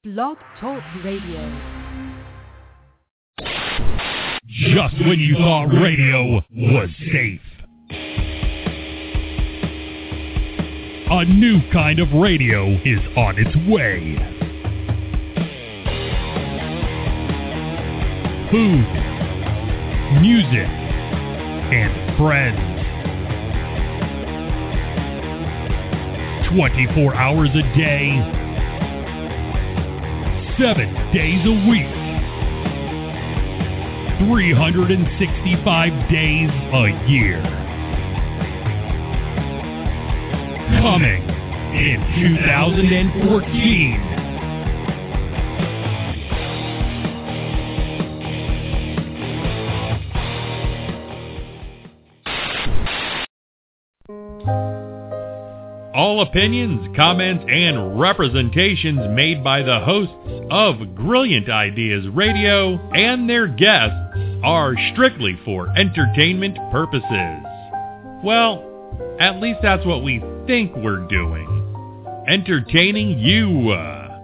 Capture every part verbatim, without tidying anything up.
Blog Talk Radio. Just when you thought radio was safe. A new kind of radio is on its way. Food, music, and friends. twenty-four hours a day, seven days a week, three hundred sixty-five days a year. Coming in two thousand fourteen. All opinions, comments, and representations made by the hosts of Brilliant Ideas Radio and their guests are strictly for entertainment purposes. Well, at least that's what we think we're doing. Entertaining you.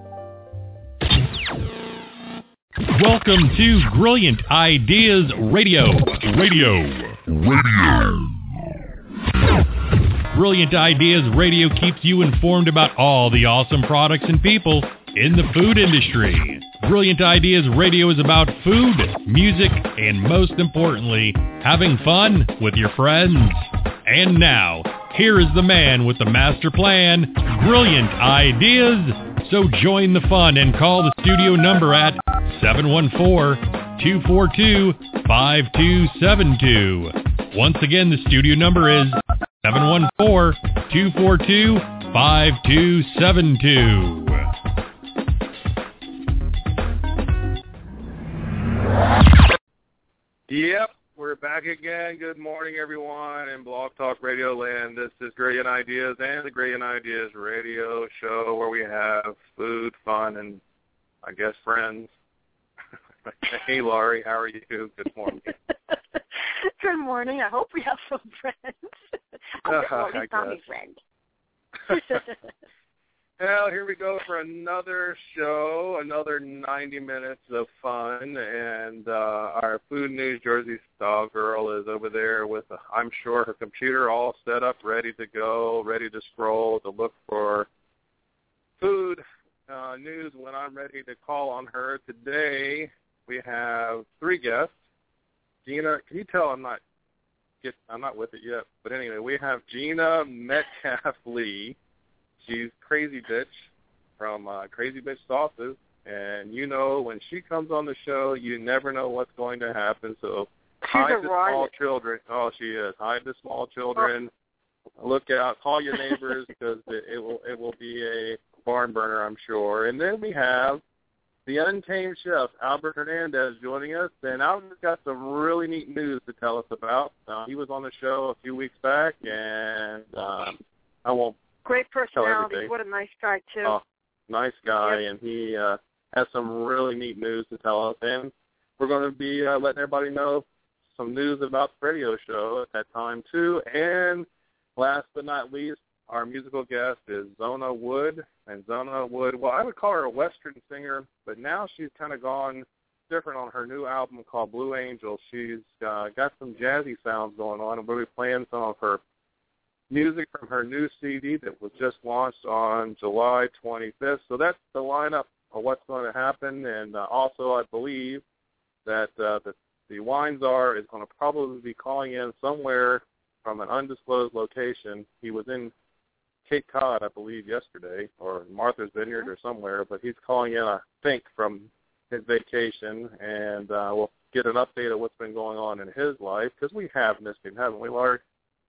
Welcome to Brilliant Ideas Radio. Radio. Radio. Brilliant Ideas Radio keeps you informed about all the awesome products and people in the food industry. Brilliant Ideas Radio is about food, music, and most importantly, having fun with your friends. And now, here is the man with the master plan, Brilliant Ideas. So join the fun and call the studio number at seven one four, two four two, five two seven two. Once again, the studio number is seven one four, two four two, five two seven two. Yep, we're back again. Good morning, everyone, in Blog Talk Radio Land. This is Brilliant Ideas and the Brilliant Ideas Radio Show where we have food, fun, and, I guess, friends. Hey, Laurie, how are you? Good morning. Good morning. I hope we have some friends. I'll get uh, Laurie Tommy friend. Well, here we go for another show, another ninety minutes of fun, and uh, our Food News Jersey style girl is over there with, a, I'm sure, her computer all set up, ready to go, ready to scroll, to look for food uh, news when I'm ready to call on her. Today, we have three guests. Gina, can you tell I'm not get I'm not with it yet? But anyway, we have Gina Metcalf Lee. She's Crazy Bitch from uh, Crazy Bitch Sauces, and you know when she comes on the show, you never know what's going to happen. So hide the small children. Oh, she is. Hide the small children. Oh. Look out. Call your neighbors because it, it will it will be a barn burner, I'm sure. And then we have the Untamed Chef, Albert Hernandez, joining us. And Albert's got some really neat news to tell us about. Uh, he was on the show a few weeks back, and um, I won't Great personality. What a nice guy, too. Oh, nice guy, yep. And he uh, has some really neat news to tell us. And we're going to be uh, letting everybody know some news about the radio show at that time, too. And last but not least, our musical guest is Zona Wood. And Zona Wood, well, I would call her a Western singer, but now she's kind of gone different on her new album called Blue Angel. She's uh, got some jazzy sounds going on, and we'll be playing some of her music from her new C D that was just launched on July twenty-fifth. So that's the lineup of what's going to happen. And uh, also, I believe that uh, the, the wine czar is going to probably be calling in somewhere from an undisclosed location. He was in Cape Cod, I believe, yesterday, or Martha's Vineyard or somewhere, but he's calling in, I think, from his vacation, and uh, we'll get an update of what's been going on in his life, because we have missed him, haven't we, Laurie?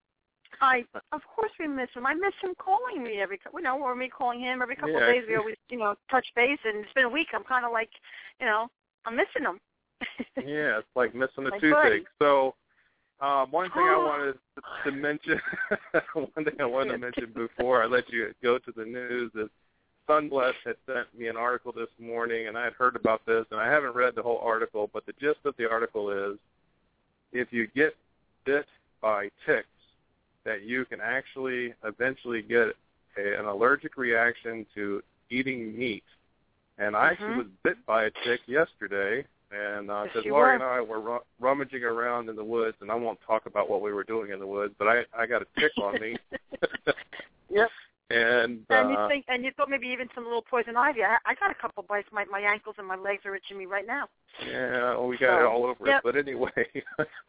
I, of course we miss him. I miss him calling me every, you know, or me calling him every couple yeah. of days. We always, you know, touch base, and it's been a week. I'm kind of like, you know, I'm missing him. Yeah, it's like missing a My toothache. buddy. So uh, one thing I wanted to, to mention, one thing I wanted to mention before I let you go to the news is Sunbless had sent me an article this morning, and I had heard about this, and I haven't read the whole article, but the gist of the article is if you get bit by ticks, that you can actually eventually get a, an allergic reaction to eating meat. And I actually mm-hmm. was bit by a tick yesterday, and because uh, yes, Laurie were. and I were ru- rummaging around in the woods, and I won't talk about what we were doing in the woods, but I, I got a tick on me. Yep. And uh, and you think, and you thought maybe even some little poison ivy. I, I got a couple bites. My my ankles and my legs are itching me right now. Yeah, well, we got so, it all over yep. it. But anyway,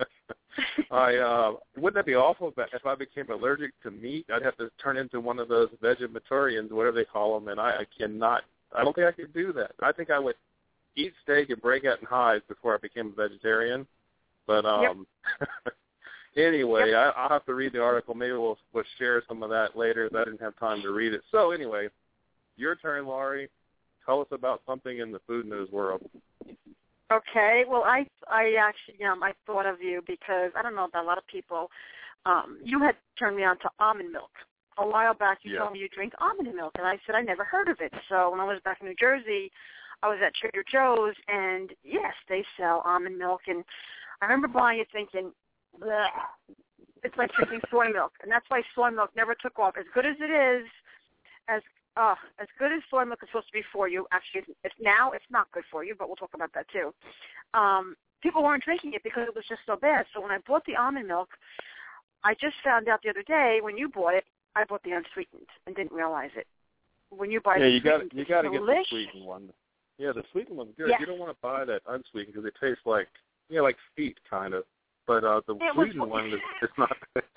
I uh, wouldn't that be awful if, if I became allergic to meat? I'd have to turn into one of those vegetarians, whatever they call them, and I, I cannot. I don't think I could do that. I think I would eat steak and break out in hives before I became a vegetarian. But um, yep. Anyway, yep. I, I'll have to read the article. Maybe we'll, we'll share some of that later. I didn't have time to read it. So anyway, your turn, Laurie. Tell us about something in the food news world. Okay. Well, I I actually um I thought of you because I don't know about a lot of people. Um, you had turned me on to almond milk a while back. You yeah. told me you drink almond milk, and I said I never heard of it. So when I was back in New Jersey, I was at Trader Joe's, and yes, they sell almond milk, and I remember buying it thinking, bleh, it's like drinking soy milk, and that's why soy milk never took off. As good as it is, as uh, as good as soy milk is supposed to be for you, actually, it's, it's now it's not good for you, but we'll talk about that too. Um, people weren't drinking it because it was just so bad. So when I bought the almond milk, I just found out the other day when you bought it, I bought the unsweetened and didn't realize it. When you buy yeah, the you got you got to get the delicious. sweetened one. Yeah, the sweetened one's good. Yes. You don't want to buy that unsweetened because it tastes like yeah, you know, like feet kind of. But uh, the it sweetened was, one is it's not.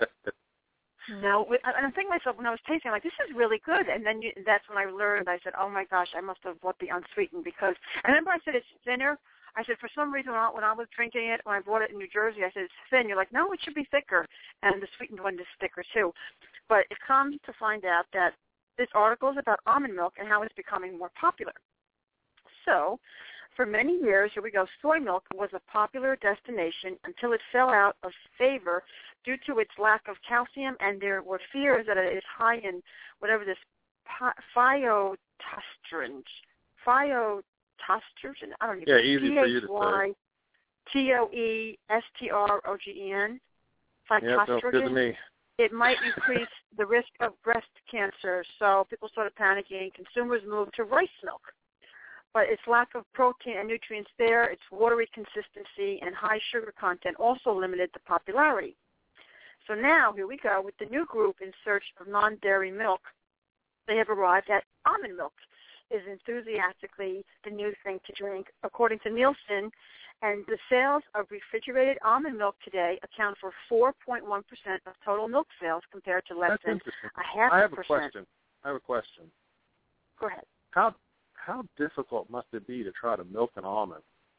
No, and I'm thinking to myself when I was tasting, I'm like, this is really good. And then you, that's when I learned. I said, oh my gosh, I must have bought the unsweetened because. I remember I said it's thinner. I said for some reason when I, when I was drinking it when I bought it in New Jersey, I said it's thin. You're like, no, it should be thicker, and the sweetened one is thicker too. But it comes to find out that this article is about almond milk and how it's becoming more popular. So, for many years, here we go, soy milk was a popular destination until it fell out of favor due to its lack of calcium, and there were fears that it is high in whatever this phytoestrogen, phytoestrogen, I don't know. Yeah, easy for you to say. T O E S T R O G E N, phytoestrogen. Yeah, sounds good to me. It might increase the risk of breast cancer, so people started panicking. Consumers moved to rice milk. But its lack of protein and nutrients there, its watery consistency, and high sugar content also limited the popularity. So now, here we go, with the new group in search of non-dairy milk, they have arrived at almond milk is enthusiastically the new thing to drink. According to Nielsen, and the sales of refrigerated almond milk today account for four point one percent of total milk sales compared to less That's than interesting. a half I have percent. a question. I have a question. Go ahead. How how difficult must it be to try to milk an almond?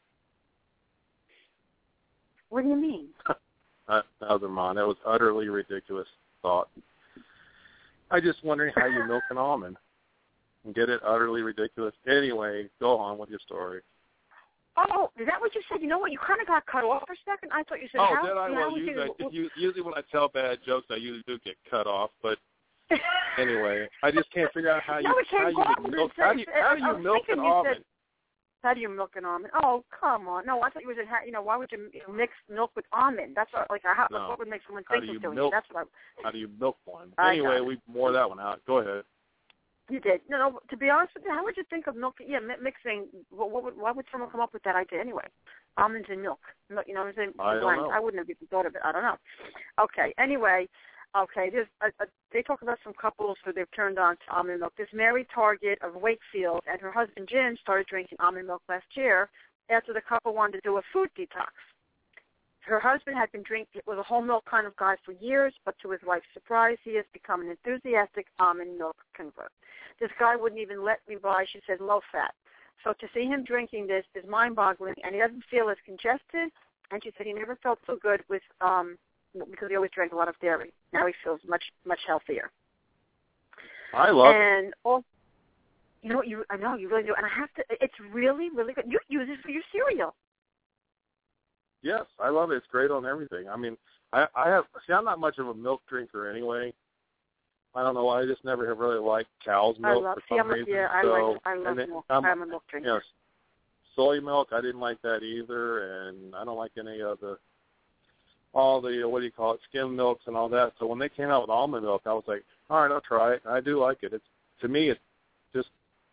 What do you mean? That was mine. That was utterly ridiculous thought. I just wondering how you milk an almond. Get it? Utterly ridiculous. Anyway, go on with your story. Oh, is that what you said? You know what? You kind of got cut off for a second. I thought you said oh, how. did I? You Well, know, usually, you, you, usually when I tell bad jokes, I usually do get cut off. But anyway, I just can't figure out how you no, it how can't you go milk. How do you, how do you milk an you almond? Said, how do you milk an almond? Oh, come on! No, I thought you was you know why would you mix milk with almond? That's what like how, no. what would make someone how think do you of doing milk, it? That's what. I, how do you milk one? I Anyway, we wore that one out. Go ahead. You did. No, no. To be honest with you, how would you think of milk? Yeah, mixing. What, what would? Why would someone come up with that idea anyway? Almonds and milk. You know what I'm saying? I don't know. I wouldn't have even thought of it. I don't know. Okay. Anyway, okay. There's a, a, they talk about some couples who they've turned on to almond milk. This Mary Target of Wakefield and her husband Jim started drinking almond milk last year after the couple wanted to do a food detox. Her husband had been drinking, was a whole milk kind of guy for years, but to his wife's surprise, he has become an enthusiastic almond milk convert. This guy wouldn't even let me buy, she said, low fat. So to see him drinking this is mind-boggling, and he doesn't feel as congested, and she said he never felt so good with, um, because he always drank a lot of dairy. Now he feels much, much healthier. I love and it. Also, you know what, you, I know, you really do, and I have to, it's really, really good. You use it for your cereal. Yes, I love it. It's great on everything. I mean, I, I have, see, I'm not much of a milk drinker anyway. I don't know why. I just never have really liked cow's milk I love, for see, some I'm a, reason. yeah, I so, like, I love then, milk. I'm, I'm a milk drinker. You know, soy milk, I didn't like that either, and I don't like any of the, all the, what do you call it, skim milks and all that. So when they came out with almond milk, I was like, all right, I'll try it. I do like it. It's, to me, it's just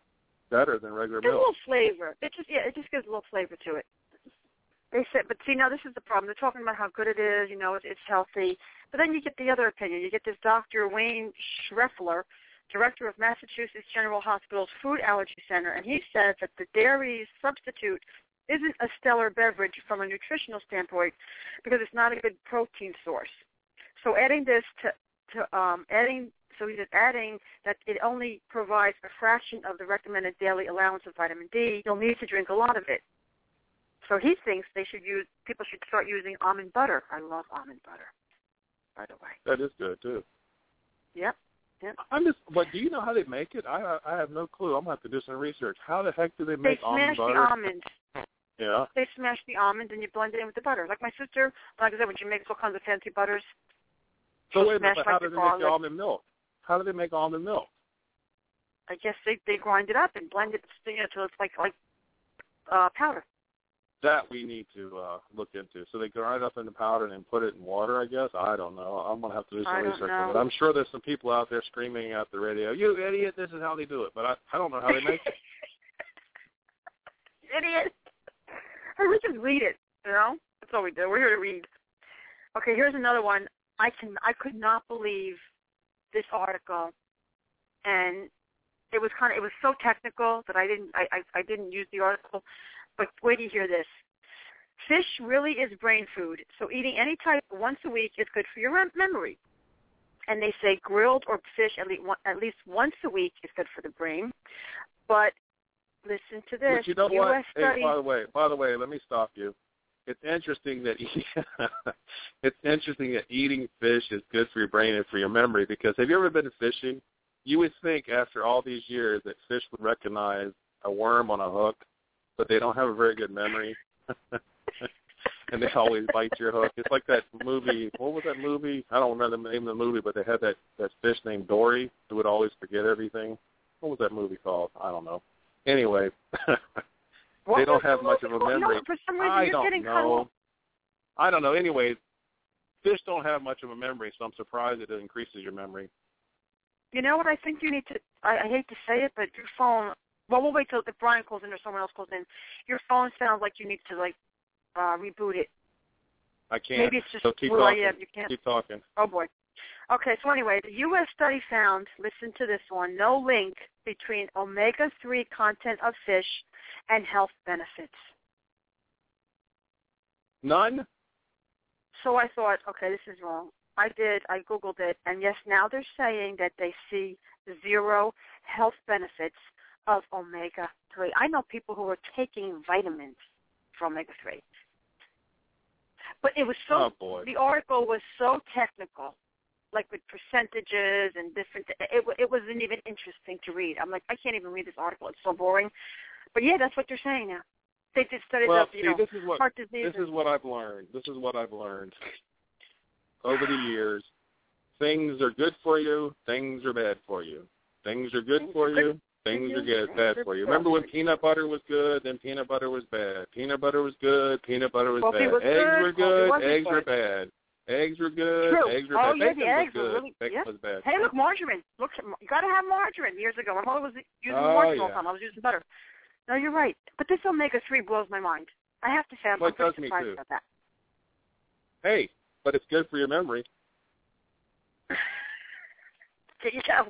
better than regular There's milk. a little flavor. It just yeah, it just gives a little flavor to it. They said, but see, now this is the problem. They're talking about how good it is, you know, it's, it's healthy. But then you get the other opinion. You get this Doctor Wayne Schreffler, director of Massachusetts General Hospital's Food Allergy Center, and he says that the dairy substitute isn't a stellar beverage from a nutritional standpoint because it's not a good protein source. So adding this to, to um, adding, so he's adding that it only provides a fraction of the recommended daily allowance of vitamin D. You'll need to drink a lot of it. So he thinks they should use, people should start using almond butter. I love almond butter, by the way. That is good, too. Yep. Yep. I'm just, but do you know how they make it? I I have no clue. I'm going to have to do some research. How the heck do they make they almond butter? They smash the almonds. Yeah. They smash the almonds and you blend it in with the butter. Like my sister, like I said, when she makes all kinds of fancy butters. So wait a minute, smash, how like, do the they make garlic. the almond milk? How do they make almond milk? I guess they, they grind it up and blend it, you know, till it's like like uh, powder. That we need to uh, look into. So they grind it up into powder and then put it in water, I guess? I don't know. I'm going to have to do some I don't research know. on it. I'm sure there's some people out there screaming at the radio, you idiot, this is how they do it. But I, I don't know how they make it. Idiot. Hey, we just read it, you know? That's all we do. We're here to read. Okay, here's another one. I can I could not believe this article, and it was kind of it was so technical that I didn't I, I, I didn't use the article. But wait till you hear this. Fish really is brain food, so eating any type once a week is good for your rem- memory. And they say grilled or fish at least, one, at least once a week is good for the brain. But listen to this. But you know U S what? study, Hey, by the way, by the way, let me stop you. It's interesting that it's interesting that eating fish is good for your brain and for your memory. Because have you ever been fishing? You would think after all these years that fish would recognize a worm on a hook, but they don't have a very good memory. And they always bite your hook. It's like that movie. What was that movie? I don't remember the name of the movie, but they had that, that fish named Dory who would always forget everything. What was that movie called? I don't know. Anyway, they don't have much of a memory. No, for some reason I you're don't getting know. I don't know. Anyway, fish don't have much of a memory, so I'm surprised that it increases your memory. You know what? I think you need to. I, I hate to say it, but your phone. Well, we'll wait till if Brian calls in or someone else calls in. Your phone sounds like you need to like uh, reboot it. I can't. Maybe it's just so keep where talking. I am. You can't. Keep talking. Oh boy. Okay, so anyway, the U S study found, listen to this one, no link between omega three content of fish and health benefits. None? So I thought, okay, this is wrong. I did, I Googled it, and yes, now they're saying that they see zero health benefits of omega three. I know people who are taking vitamins for omega three. But it was so, oh, boy. the article was so technical, like with percentages and different, it, it wasn't even interesting to read. I'm like, I can't even read this article. It's so boring. But yeah, that's what they're saying now. They did studies well, of, you see, know, this is what, heart disease. This is what I've learned. This is what I've learned over the years. Things are good for you. Things are bad for you. Things are good things for are you. good. Things are good, bad for you. Remember when peanut butter was good, then peanut butter was bad. Peanut butter was good, peanut butter was Coffee bad. was Eggs good, were coffee good, wasn't eggs good. were bad. Eggs were good, True. eggs were oh, bad. yeah, Bacon the was eggs good, were really, bacon yeah. was bad. Hey, look, margarine. Look, you got to have margarine. Years ago, my mother was using Oh, margarine yeah. all the time. I was using butter. No, you're right. But this omega three blows my mind. I have to say, I'm, Well, I'm it does pretty me surprised too. about that. Hey, but it's good for your memory. There you go.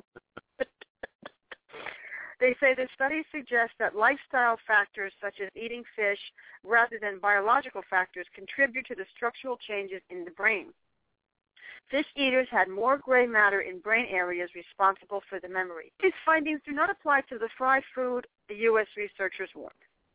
They say the studies suggest that lifestyle factors such as eating fish rather than biological factors contribute to the structural changes in the brain. Fish eaters had more gray matter in brain areas responsible for the memory. These findings do not apply to the fried food, the U S researchers warned.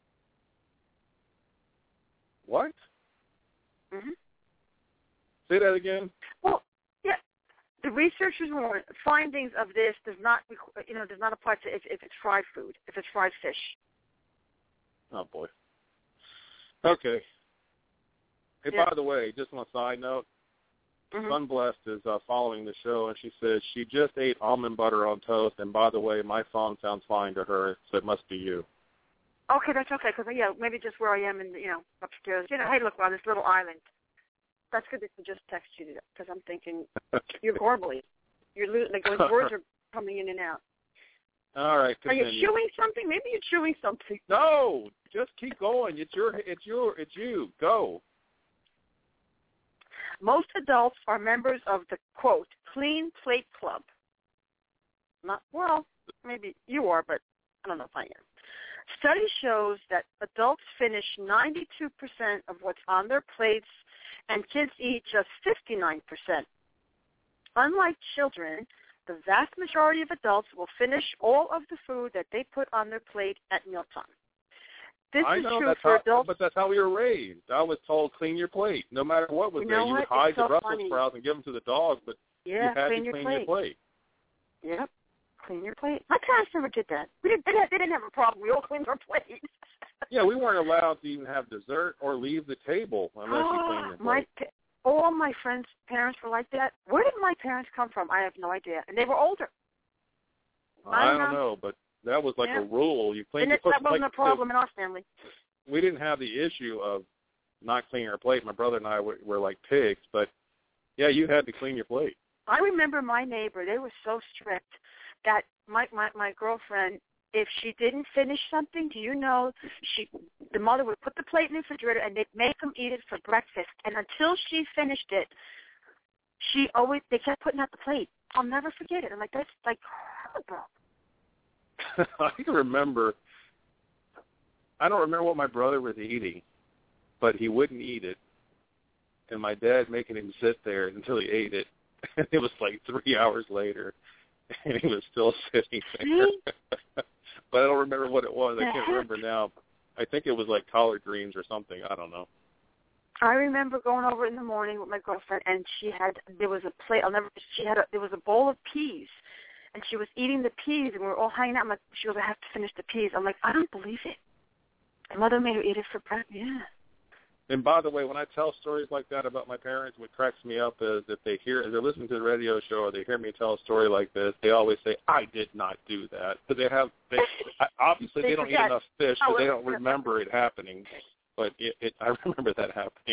What? Mm-hmm. Say that again. Well, yeah. The researchers warned findings of this does not, you know, does not apply to if, if it's fried food, if it's fried fish. Oh, boy. Okay. Hey, Yeah. by the way, just on a side note, Mm-hmm. Sunblessed is uh, following the show, and she says she just ate almond butter on toast, and by the way, my phone sounds fine to her, so it must be you. Okay, that's okay, because, yeah, maybe just where I am in, you know, upstairs. You know, hey, look, wow, this little island. That's good that you just texted you, because I'm thinking, you're garbly. You're lo- like, those words are coming in and out. All right, continue. Are you chewing something? Maybe you're chewing something. No, just keep going. It's your, it's your, it's you. Go. Most adults are members of the, quote, Clean Plate Club. Not, well, maybe you are, but I don't know if I am. Study shows that adults finish ninety-two percent of what's on their plates, and kids eat just fifty-nine percent. Unlike children, the vast majority of adults will finish all of the food that they put on their plate at mealtime. This I is know, true that's for how, adults. But that's how we were raised. I was told, clean your plate. No matter what was you there. know You what? would hide it's the so Brussels funny. sprouts and give them to the dog, but yeah, you had clean to your clean plate. your plate. Yep. Clean your plate. My parents never did that. We didn't, they didn't have a problem. We all cleaned our plates. Yeah, we weren't allowed to even have dessert or leave the table unless you cleaned your my, plate. All my friends' parents were like that. Where did my parents come from? I have no idea. And they were older. I don't, I don't know. know, but that was like yeah. a rule. You cleaned and your it, plate. That wasn't like, a problem in our family. We didn't have the issue of not cleaning our plate. My brother and I were, were like pigs, but, yeah, you had to clean your plate. I remember my neighbor. They were so strict that my, my, my girlfriend, if she didn't finish something, do you know, she the mother would put the plate in the refrigerator and they'd make them eat it for breakfast. And until she finished it, she always, they kept putting out the plate. I'll never forget it. I'm like, that's like horrible. I can remember, I don't remember what my brother was eating, but he wouldn't eat it. And my dad making him sit there until he ate it. And it was like three hours later, and he was still sitting there. But I don't remember what it was. I can't remember now. I think it was like collard greens or something. I don't know. I remember going over in the morning with my girlfriend, and she had, there was a plate, I'll never, she had a, there was a bowl of peas, and she was eating the peas, and we were all hanging out. I'm like, she goes, I have to finish the peas. I'm like, I don't believe it. My mother made her eat it for breakfast. Yeah. And by the way, when I tell stories like that about my parents, what cracks me up is if they hear, if they're listening to the radio show or they hear me tell a story like this, they always say, I did not do that. But they have, they, obviously they, they don't forget. Eat enough fish, so oh, they don't remember it happening. But it, it, I remember that happening.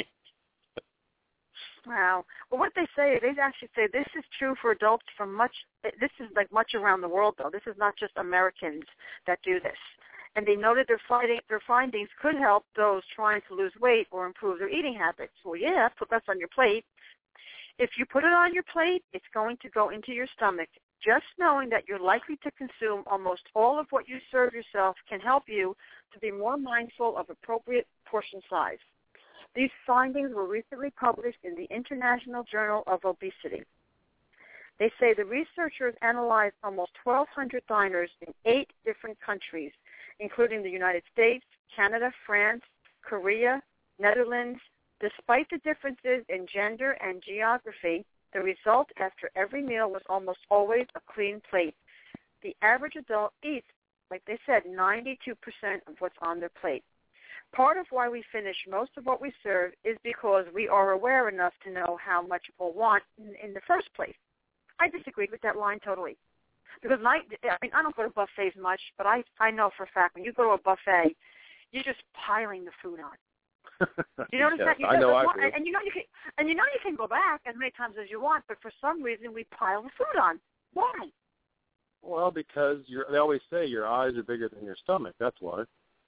Wow. Well, what they say, they actually say this is true for adults from much, this is like much around the world, though. This is not just Americans that do this. And they noted their, finding, their findings could help those trying to lose weight or improve their eating habits. Well, yeah, put that on your plate. If you put it on your plate, it's going to go into your stomach. Just knowing that you're likely to consume almost all of what you serve yourself can help you to be more mindful of appropriate portion size. These findings were recently published in the International Journal of Obesity. They say the researchers analyzed almost twelve hundred diners in eight different countries, including the United States, Canada, France, Korea, Netherlands. Despite the differences in gender and geography, the result after every meal was almost always a clean plate. The average adult eats, like they said, ninety-two percent of what's on their plate. Part of why we finish most of what we serve is because we are aware enough to know how much we'll want in, in the first place. I disagree with that line totally. Because I, I mean, I don't go to buffets much, but I, I know for a fact when you go to a buffet, you're just piling the food on. You notice yes, that? You I know I want, do. And, and you know you can, and you know you can go back as many times as you want, but for some reason we pile the food on. Why? Well, because you're, they always say your eyes are bigger than your stomach. That's why.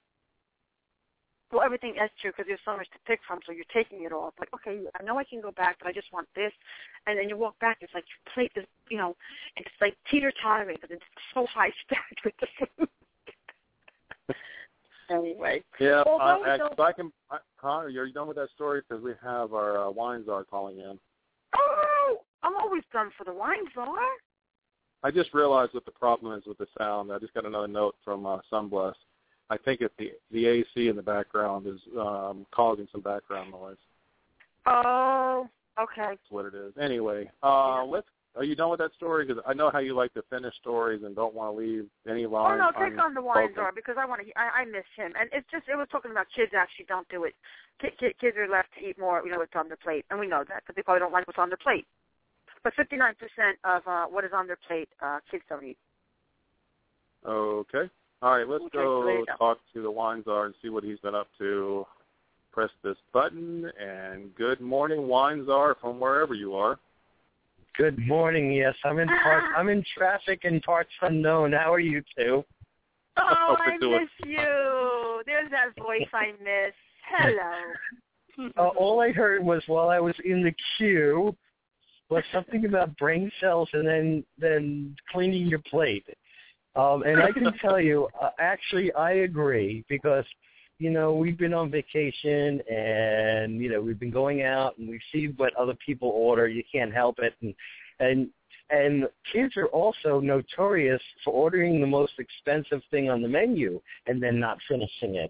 Well, everything is true because there's so much to pick from, so you're taking it all. Like, okay, I know I can go back, but I just want this. And then you walk back, it's like your plate is, you know, it's like teeter-tottering because it's so high stacked with the food. Anyway. Yeah, uh, actually, I can, I, huh, are you done with that story? Because we have our uh, wine czar calling in. Oh, I'm always done for the wine czar. I just realized what the problem is with the sound. I just got another note from uh, Sunbless. I think it's the the A C in the background is um, causing some background noise. Oh, okay. That's what it is. Anyway, uh, yeah. let's. Are you done with that story? Because I know how you like to finish stories and don't want to leave any lines. Oh no, take on the wine czar because I want to. I, I miss him, and it's just it was talking about kids actually don't do it. Kids, kids are left to eat more, you know, what's on their plate, and we know that because they probably don't like what's on their plate. But fifty-nine percent of uh, what is on their plate, uh, kids don't eat. Okay. All right, let's okay, go so talk to the wine czar and see what he's been up to. Press this button, and good morning, wine czar, from wherever you are. Good morning. Yes, I'm in part. I'm in traffic in parts unknown. How are you two? Oh, I miss you. There's that voice I miss. Hello. uh, all I heard was while I was in the queue was something about brain cells and then then cleaning your plate. Um, and I can tell you, uh, actually, I agree because, you know, we've been on vacation and, you know, we've been going out and we see what other people order. You can't help it. And, and, and kids are also notorious for ordering the most expensive thing on the menu and then not finishing it.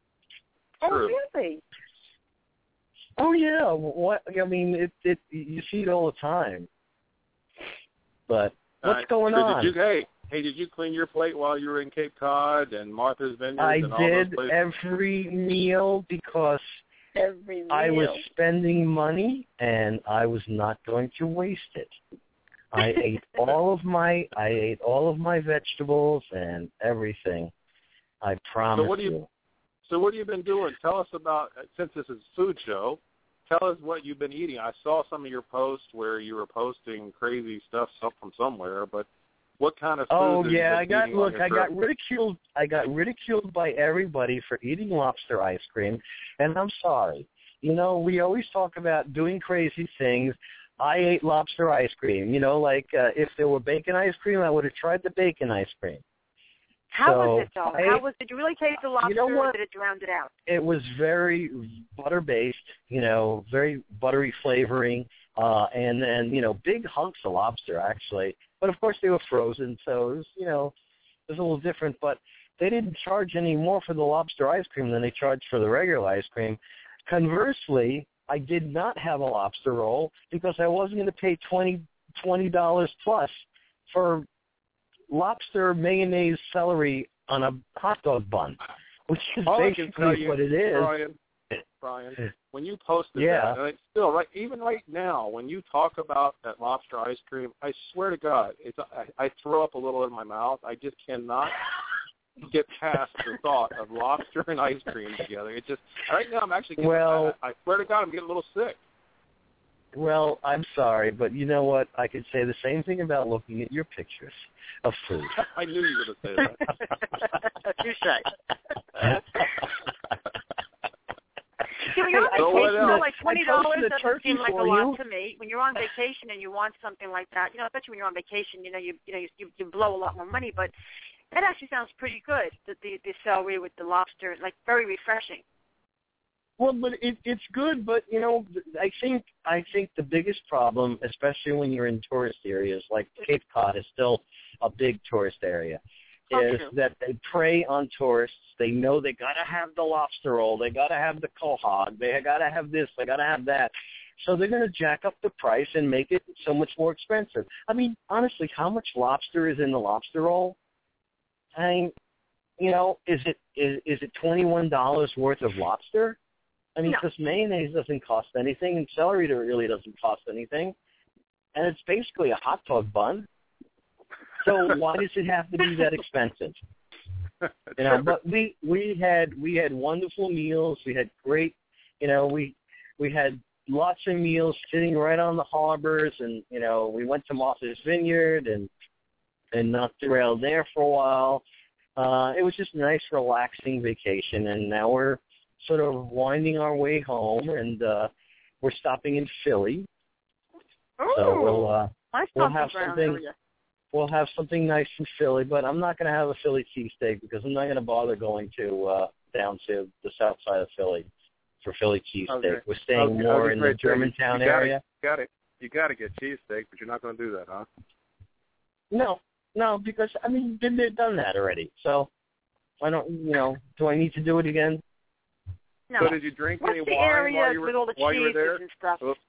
Oh, really? Oh, yeah. What, I mean, it, it, you see it all the time. But what's uh, going so on? Did you, hey, hey, did you clean your plate while you were in Cape Cod and Martha's Vineyard? I and all did those places? every meal because every meal. I was spending money and I was not going to waste it. I ate all of my I ate all of my vegetables and everything. I promise so what do you, you. So what have you been doing? Tell us about, since this is a food show, tell us what you've been eating. I saw some of your posts where you were posting crazy stuff from somewhere, but what kind of food Oh have yeah, you I been got eating look, on I your got trip? ridiculed I got ridiculed by everybody for eating lobster ice cream, and I'm sorry. You know, we always talk about doing crazy things. I ate lobster ice cream. You know, like uh, if there were bacon ice cream, I would have tried the bacon ice cream. How so was it, though? I, How was it? Did you really taste the lobster, you know what? or did it drown it out? It was very butter-based, you know, very buttery flavoring, uh, and then, you know, big hunks of lobster, actually. But, of course, they were frozen, so it was, you know, it was a little different. But they didn't charge any more for the lobster ice cream than they charged for the regular ice cream. Conversely, I did not have a lobster roll because I wasn't going to pay twenty dollars plus for lobster mayonnaise celery on a hot dog bun, which is All basically you, what it is. Brian, Brian, when you posted yeah. that, and it's still right, even right now, when you talk about that lobster ice cream, I swear to God, it's I, I throw up a little in my mouth. I just cannot get past the thought of lobster and ice cream together. It just right now I'm actually getting, well. I, I swear to God, I'm getting a little sick. Well, I'm sorry, but you know what? I could say the same thing about looking at your pictures of food. I knew you were going to say that. You say. See, when you're on So vacation, you know, like I twenty dollars posted a doesn't turkey seem like a for lot you. to me. When you're on vacation and you want something like that, you know, especially when you're on vacation, you know, you you know, you, you blow a lot more money. But that actually sounds pretty good. The the, the celery with the lobster, like very refreshing. Well, but it, it's good, but you know, I think I think the biggest problem, especially when you're in tourist areas like Cape Cod, is still a big tourist area, Okay. is that they prey on tourists. They know they gotta have the lobster roll, they gotta have the quahog, they gotta have this, they gotta have that. So they're gonna jack up the price and make it so much more expensive. I mean, honestly, how much lobster is in the lobster roll? I mean, you know, is it is is it twenty-one dollars worth of lobster? I mean, because no. mayonnaise doesn't cost anything, and celery really doesn't cost anything, and it's basically a hot dog bun. So why does it have to be that expensive? You know, but we we had we had wonderful meals. We had great, you know, we we had lots of meals sitting right on the harbors, and you know, we went to Martha's Vineyard and and knocked around there for a while. Uh, it was just a nice, relaxing vacation, and now we're sort of winding our way home, and uh, we're stopping in Philly. Ooh, so we'll uh, nice we'll have something. We'll have something nice in Philly, but I'm not going to have a Philly cheesesteak because I'm not going to bother going to uh, down to the south side of Philly for Philly cheesesteak. Okay. We're staying okay. more in the Germantown you gotta, area. You got it. You got to get cheesesteak, but you're not going to do that, huh? No, no, because I mean, been there, done that already. So I don't, you know, do I need to do it again? No. So did you drink What's any the wine area while you were with all the while you were there? and stuff? Oops.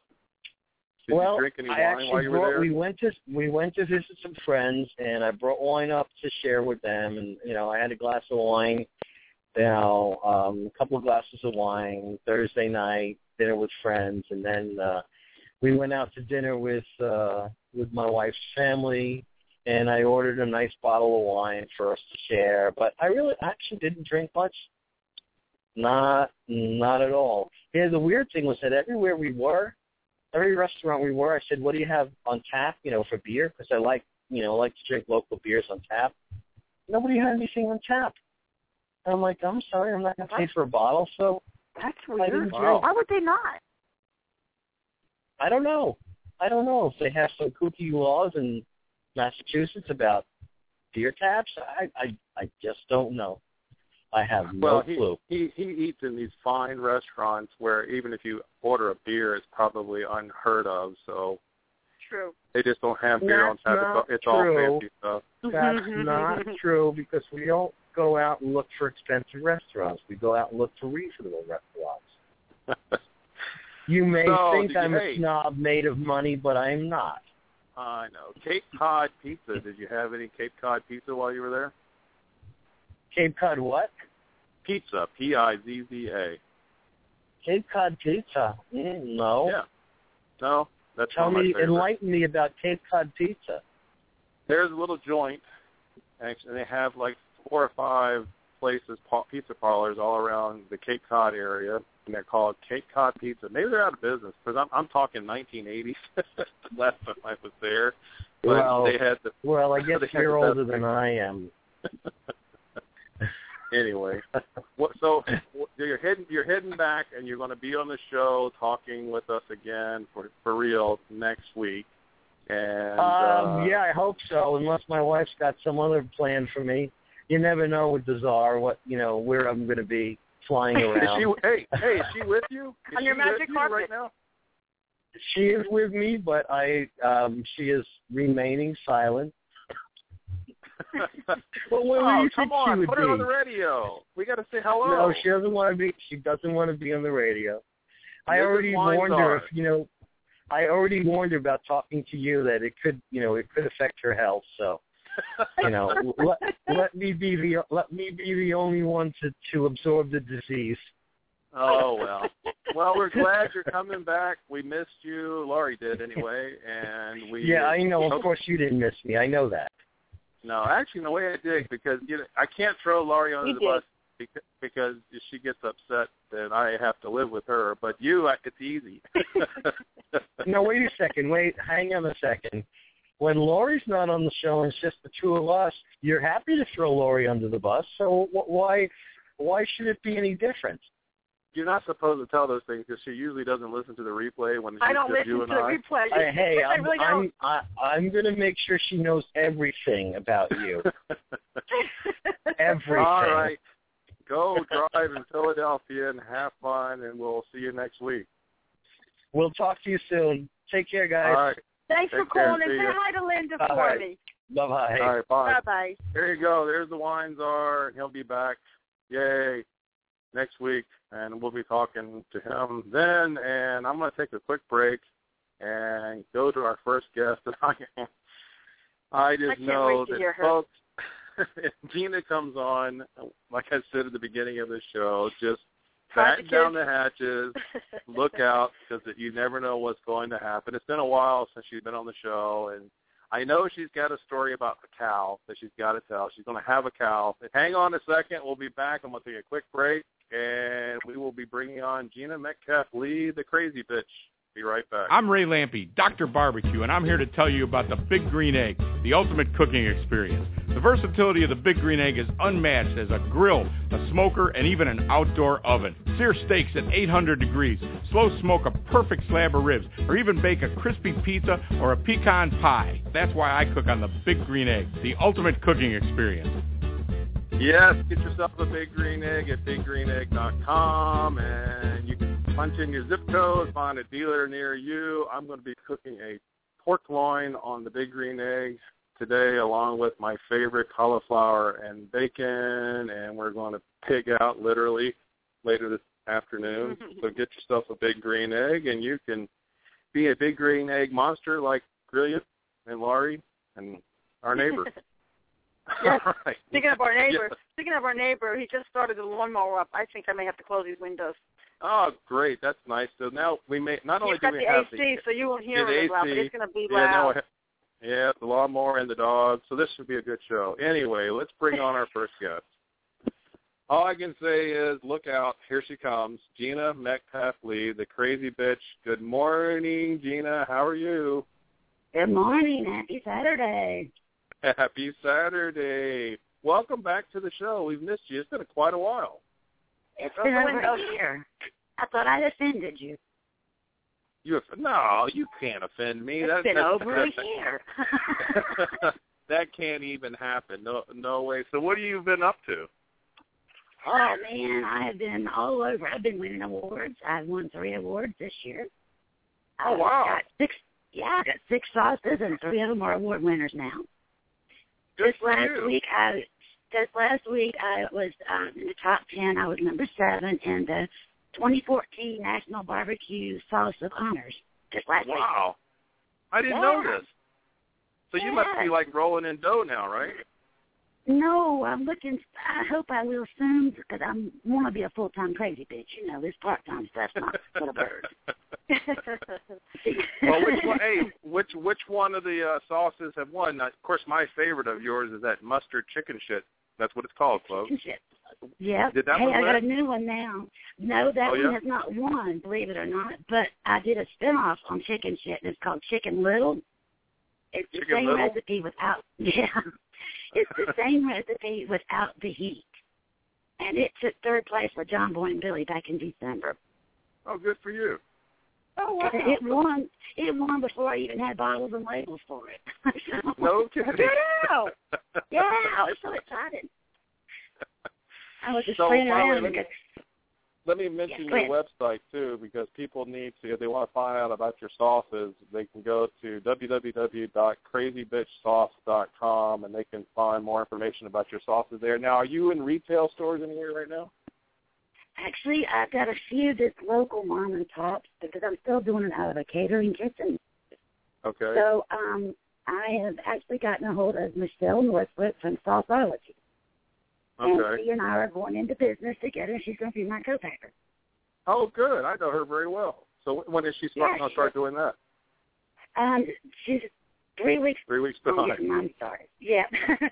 Did well, you drink any I wine actually while you were brought, there? we went to we went to visit some friends, and I brought wine up to share with them. And you know, I had a glass of wine, you know, um, a couple of glasses of wine Thursday night, dinner with friends, and then uh, we went out to dinner with uh, with my wife's family. And I ordered a nice bottle of wine for us to share. But I really actually didn't drink much. Not, not at all. Yeah, the weird thing was that everywhere we were, every restaurant we were, I said, what do you have on tap, you know, for beer? Because I like, you know, like to drink local beers on tap. Nobody had anything on tap. And I'm like, I'm sorry, I'm not going to pay for a bottle, so That's I weird. didn't Wow. drink. Why would they not? I don't know. I don't know if they have some kooky laws in Massachusetts about beer taps. I, I, I just don't know. I have no Well, he, clue. he he eats in these fine restaurants where even if you order a beer, it's probably unheard of. So True. they just don't have beer That's on tap. not It's, all, it's all true. fancy stuff. That's not true because we don't go out and look for expensive restaurants. We go out and look for reasonable restaurants. You may So, think did you- I'm a hey. snob made of money, but I'm not. I know. Cape Cod pizza. Did you have any Cape Cod pizza while you were there? Cape Cod what? Pizza. P I Z Z A. Cape Cod pizza? Mm, no. Yeah. No, that's Tell one of my me, favorites. enlighten me about Cape Cod pizza. There's a little joint, actually, and they have like four or five places, pa- pizza parlors all around the Cape Cod area, and they're called Cape Cod Pizza. Maybe they're out of business because I'm, I'm talking nineteen eighties. Last time I was there, but Well, they had the Well, I guess They had you're the best older than pizza. I am. Anyway, what, so you're heading you're heading back, and you're going to be on the show talking with us again for for real next week. And Um, uh, yeah, I hope so, unless my wife's got some other plan for me. You never know with the Czar what, you know, where I'm going to be flying is around. she? Hey, hey, is she with you? Is On your she magic with you carpet. right now? She is with me, but I um, she is remaining silent. Well, where oh, do you come think on, she would put be? her on the radio. We got to say hello. No, she doesn't want to be. She doesn't want to be on the radio. I Missus already warned her. Weinzar. If you know, I already warned her about talking to you that it could, you know, it could affect her health. So, you know, let let me be the let me be the only one to to absorb the disease. Oh, well. Well, we're glad you're coming back. We missed you. Laurie did anyway. And we. Yeah, I know. Of hope- course, you didn't miss me. I know that. No, actually, the way I did, because you know, I can't throw Laurie under You the did. bus because, because if she gets upset, then I have to live with her. But you, I- it's easy. No, wait a second. Wait, hang on a second. When Laurie's not on the show and it's just the two of us, you're happy to throw Laurie under the bus. So wh- why why should it be any different? You're not supposed to tell those things because she usually doesn't listen to the replay when it's I don't just listen you to and the I. replay. I, hey, I I'm really I'm don't. I, I'm going to make sure she knows everything about you. Everything. All right. Go drive in Philadelphia and have fun, and we'll see you next week. We'll talk to you soon. Take care, guys. All right. Thanks for Take care. calling. See Say ya. hi to Linda All for right. me. Bye-bye. All right. Bye. Bye-bye. There you go. There's the wine czar, and he'll be back. Yay. Next week, and we'll be talking to him then. And I'm going to take a quick break and go to our first guest. And I, I just I can't know wait to that hear her. folks, if Gina comes on, like I said at the beginning of the show, just Hide the batten down kids. the hatches, look out, because you never know what's going to happen. It's been a while since she's been on the show, and I know she's got a story about the cow that she's got to tell. She's going to have a cow. Hang on a second. We'll be back. I'm going to take a quick break, and we will be bringing on Gina Metcalf-Lee, the crazy bitch. Be right back. I'm Ray Lampe, Doctor Barbecue, and I'm here to tell you about the Big Green Egg, the ultimate cooking experience. The versatility of the Big Green Egg is unmatched as a grill, a smoker, and even an outdoor oven. Sear steaks at eight hundred degrees, slow smoke a perfect slab of ribs, or even bake a crispy pizza or a pecan pie. That's why I cook on the Big Green Egg, the ultimate cooking experience. Yes, get yourself a Big Green Egg at big green egg dot com, and you can punch in your zip code, find a dealer near you. I'm going to be cooking a pork loin on the Big Green Egg today, along with my favorite cauliflower and bacon, and we're going to pig out literally later this afternoon. So get yourself a Big Green Egg, and you can be a Big Green Egg monster like Brilliant and Laurie and our neighbor. Yes. All right. Speaking of our neighbor, Yeah. speaking of our neighbor, he just started the lawnmower up. I think I may have to close these windows. Oh, great. That's nice. So now we may not only He's do got we the have A C, so you won't hear the it as loud, A but C. it's going to be yeah, now loud. I ha- yeah, the lawnmower and the dog. So this should be a good show. Anyway, let's bring on our first guest. All I can say is look out. Here she comes. Gina Metcalf-Lee, the crazy bitch. Good morning, Gina. How are you? Good morning. Happy Saturday. Happy Saturday. Welcome back to the show. We've missed you. It's been quite a while. It's been over a year. I thought I'd offended you. You No, you can't offend me. It's that, been that, over that, a year. That can't even happen. No, no way. So what have you been up to? Oh, man, I have been all over. I've been winning awards. I've won three awards this year. Oh, wow. I've got six, yeah, I got six sauces, and three of them are award winners now. Good This for last you. week, I this last week I was um, in the top ten. I was number seven in the twenty fourteen National Barbecue Sauce of Honors. This last week. Wow. I didn't Yeah. know this. So you must Yeah. be like rolling in dough now, right? No, I'm looking. I hope I will soon because I want to be a full time crazy bitch. You know, this part time stuff's not for the birds. Well, which one? Hey, which which one of the uh, sauces have won? Now, of course, my favorite of yours is that mustard chicken shit. That's what it's called, folks. Shit. Yeah. Did that hey, one I got a win? new one now. No, that Oh, one yeah? has not won, believe it or not. But I did a spinoff on chicken shit, and it's called Chicken Little. It's the Chicken same Little? recipe without. Yeah. It's the same recipe without the heat. And it took third place with John Boy and Billy back in December. Oh, good for you. Oh, wow. And it won. It won before I even had bottles and labels for it. So, No kidding. yeah, yeah, I was so excited. I was just So, playing finally, around let me- because Let me mention Yeah, go your website, too, because people need to, if they want to find out about your sauces, they can go to w w w dot crazy bitch sauce dot com, and they can find more information about your sauces there. Now, are you in retail stores anywhere right now? actually I've got a few just local mom and pops because I'm still doing it out of a catering kitchen. Okay. So um, I have actually gotten a hold of Michelle Northwood from Sauceology. And Okay. she and I are going into business together, and she's going to be my co-packer. Oh, good. I know her very well. So when is she start, Yeah, going to start doing that? Um, she's three weeks. Three weeks Oh, behind. yeah, I'm sorry. Yeah.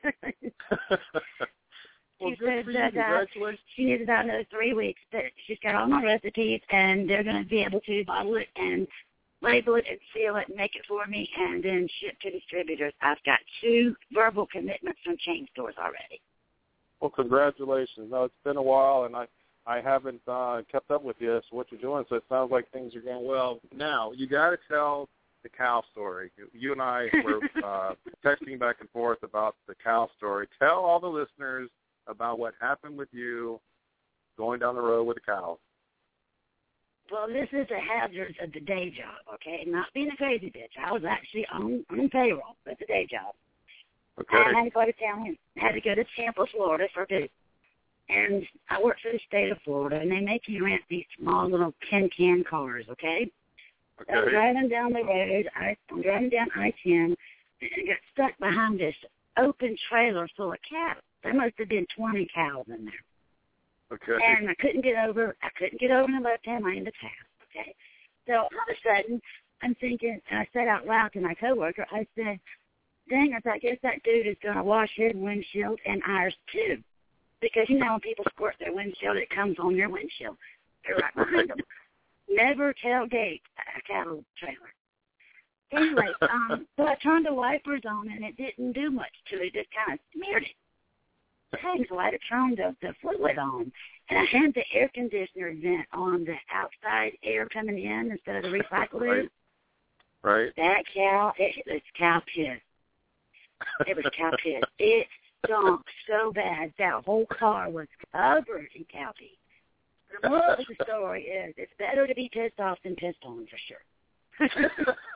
Well, She good said for you. that, uh, Congratulations. she needs about another three weeks, but she's got all my recipes, and they're going to be able to bottle it and label it and seal it and make it for me and then ship to distributors. I've got two verbal commitments from chain stores already. Well, congratulations. No, it's been a while, and I, I haven't uh, kept up with you, so what you're doing, so it sounds like things are going well. Now, you got to tell the cow story. You and I were uh, texting back and forth about the cow story. Tell all the listeners about what happened with you going down the road with the cows. Well, this is a hazard of the day job, okay? Not being a crazy bitch. I was actually on, on payroll. It's a day job. Okay. And I had to go to town. I had to go to Tampa, Florida for food. And I work for the state of Florida, and they make you rent these small little tin-can cars, okay? Okay. I'm driving down the road. I, I'm driving down I ten, and I got stuck behind this open trailer full of cattle. There must have been twenty cows in there. Okay. And I couldn't get over. I couldn't get over in the left-hand lane to pass, okay? So all of a sudden, I'm thinking, and I said out loud to my coworker, I said, dang, I, thought, I guess that dude is going to wash his windshield and ours too. Because, you know, when people squirt their windshield, it comes on your windshield. They're right behind them. Never tailgate a cattle trailer. Anyway, um, so I turned the wipers on, and it didn't do much to it. It just kind of smeared it. Dang, so I had to turn the, the fluid on. And I had the air conditioner vent on the outside air coming in instead of the recycle air. Right. Right. That cow, it was cow piss. It was cow piss. It stunk so bad. That whole car was covered in cow pee. The moral of the story is it's better to be pissed off than pissed on, for sure.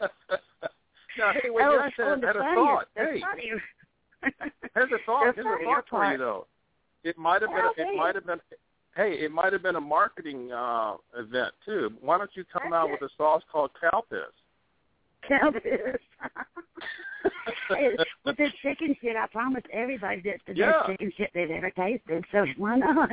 Now, hey, wait, oh, I oh, had the a funnier, thought. the Hey, funnier. here's a thought. The Here's a funnier thought for you, part. though. It might have been. Oh, It hey. might have been. Hey, it might have been a marketing uh, event too. Why don't you come That's out it. with a sauce called cow piss? Cow piss. Hey, with this chicken shit, I promise everybody that's the Yeah. best chicken shit they've ever tasted, so why not?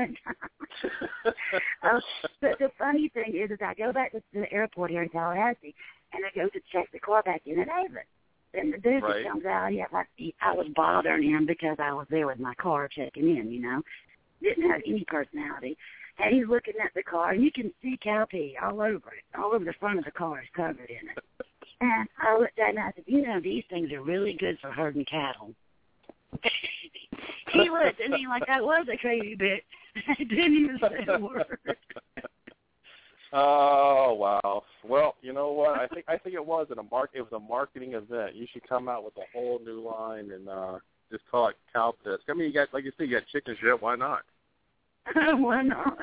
uh, but the funny thing is, is I go back to the airport here in Tallahassee, and I go to check the car back in at Avon. And the dude Right. just comes out, yeah, like he, I was bothering him because I was there with my car checking in, you know. didn't have any personality. And he's looking at the car, and you can see cow pee all over it. All over the front of the car is covered in it. And I looked at him and I said, you know, these things are really good for herding cattle. He looked at me like I was a crazy bitch. I didn't even say a word. Oh wow! Well, you know what? I think I think it was in a mark. It was a marketing event. You should come out with a whole new line and uh, just call it cow piss. I mean, you got like you said, you got chicken shit. Why not? Why not?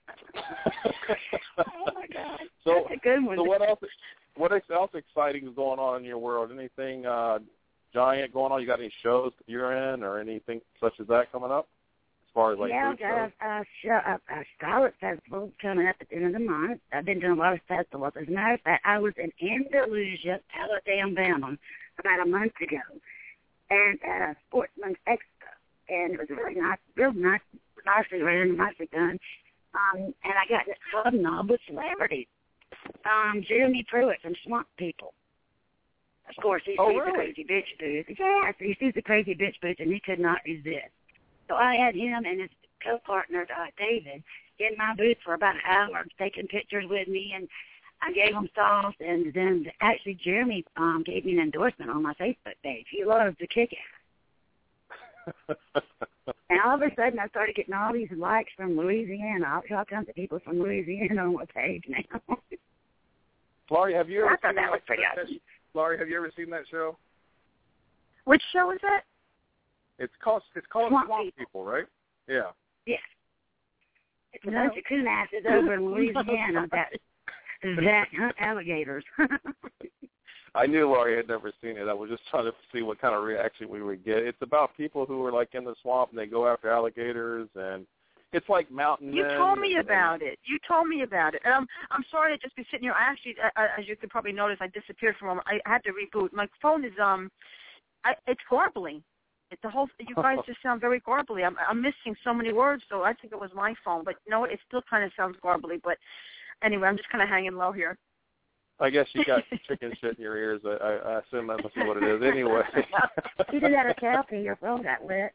Oh my God! So, that's a good one. So what else? What else exciting is going on in your world? Anything uh, giant going on? You got any shows you're in, or anything such as that coming up? As far as like yeah, food I've got a, a, show, a, a Scarlet Festival coming up at the end of the month. I've been doing a lot of festivals. As a matter of fact, I was in Andalusia, Alabama, about a month ago, and at a Sportsman's Expo, and it was really nice, real nice, nicely ran, nicely done. Um, and I got to hobnob with celebrities. Um, Jeremy Pruitt from Swamp People. Of course, he oh, sees really? the crazy bitch booth. Yes, he sees the crazy bitch booth, and he could not resist. So I had him and his co-partner, uh, David, in my booth for about an hour, taking pictures with me, and I gave him sauce, and then actually Jeremy um, gave me an endorsement on my Facebook page. He loves the kick-ass. And all of a sudden, I started getting all these likes from Louisiana. All kinds of people from Louisiana on my page now. Laurie, have you ever I thought seen that was pretty that, awesome. Laurie, have you ever seen that show? Which show is that? It's called it's called Swamp Swamp People. People, right? Yeah. Yes. It's a No. bunch of coon asses over in Louisiana that that hunt alligators. I knew Laurie had never seen it. I was just trying to see what kind of reaction we would get. It's about people who are like in the swamp and they go after alligators, and it's like mountain You men told me and, about it. You told me about it. Um, I'm sorry to just be sitting here. I actually, I, as you could probably notice, I disappeared for a moment. I had to reboot. My phone is um, I, it's garbly. It, the whole, you guys just sound very garbly. I'm, I'm missing so many words, so I think it was my phone. But you know what? It still kind of sounds garbly. But anyway, I'm just kind of hanging low here. I guess you got chicken shit in your ears. I, I, I assume that must be what it is. Anyway. You did that a cow pee, your phone got wet.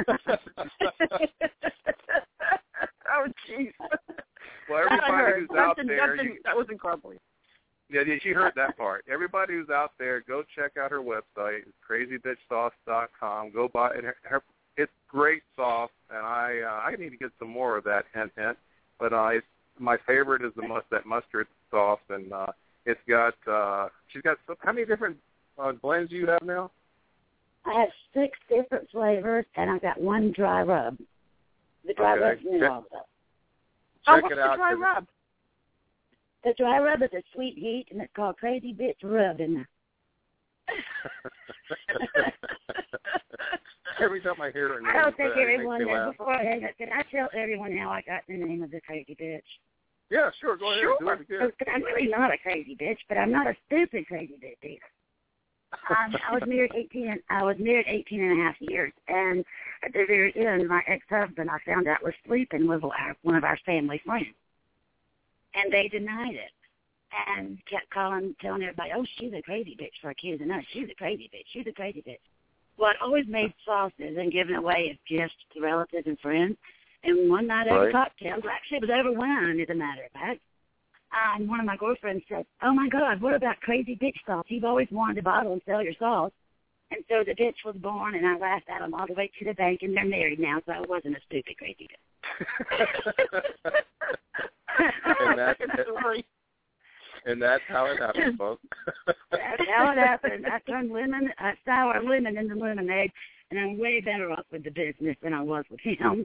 Oh, jeez. Well, That I everybody heard. who's That out didn't- there, that, didn't, you, that wasn't garbly. yeah, yeah, you heard that part. Everybody who's out there, go check out her website, crazy bitch sauce dot com. Go buy it. Her, her, it's great sauce, and I uh, I need to get some more of that. Hint, hint. But uh, it's, my favorite is the must that mustard sauce, and uh, it's got uh, she's got some, how many different uh, blends do you have now? I have six different flavors, and I've got one dry rub. The dry Okay. rub's new Check- also. Oh, Check what's it the out. dry 'cause rub? The dry rub is a sweet heat, and it's called Crazy Bitch Rub. And Every time I hear her name, I don't think uh, it makes everyone me knows. laugh. Before I hang up, can I tell everyone how I got the name of the Crazy Bitch? Yeah, sure. Go ahead. Sure. Do it again. Because I'm really not a crazy bitch, but I'm not a stupid crazy bitch either. Um, I was married eighteen. I was married eighteen and a half years, and at the very end, my ex-husband I found out was sleeping with our, one of our family friends, and they denied it, and kept calling, telling everybody, "Oh, she's a crazy bitch," for accusing us. She's a crazy bitch. She's a crazy bitch. Well, I always made sauces and given away as gifts to relatives and friends. And one night over Right. cocktails, actually it was over wine, as a matter of fact. Um, one of my girlfriends said, "Oh my God, what about Crazy Bitch sauce? You've always wanted to bottle and sell your sauce." And so the bitch was born, and I laughed at them all the way to the bank, and they're married now, so I wasn't a stupid crazy bitch. and, that, and that's how it happens, folks. That's how it happened. I turned lemon, uh, sour lemon into lemonade, and I'm way better off with the business than I was with him.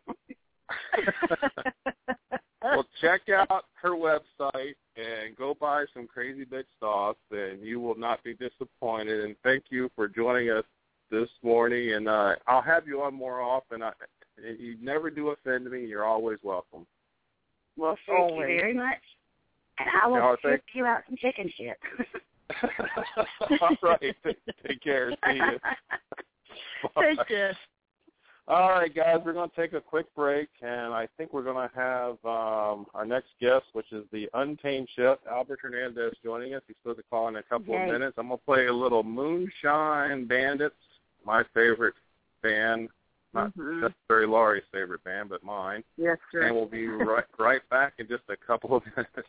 Well, check out her website and go buy some Crazy Bitch sauce, and you will not be disappointed. And thank you for joining us this morning. And uh, I'll have you on more often. I, you never do offend me. You're always welcome. Well, thank Always. you very much. And I will Yeah, ship thank- you out some chicken shit. All right. Take care. See you. Take care. All right, guys, we're going to take a quick break, and I think we're going to have um, our next guest, which is the Untamed Chef, Albert Hernandez, joining us. He's supposed to call in a couple Okay. of minutes. I'm going to play a little Moonshine Bandits, my favorite band not mm-hmm. necessarily Laurie's favorite band, but mine. Yes, sir. And we'll be right right back in just a couple of minutes.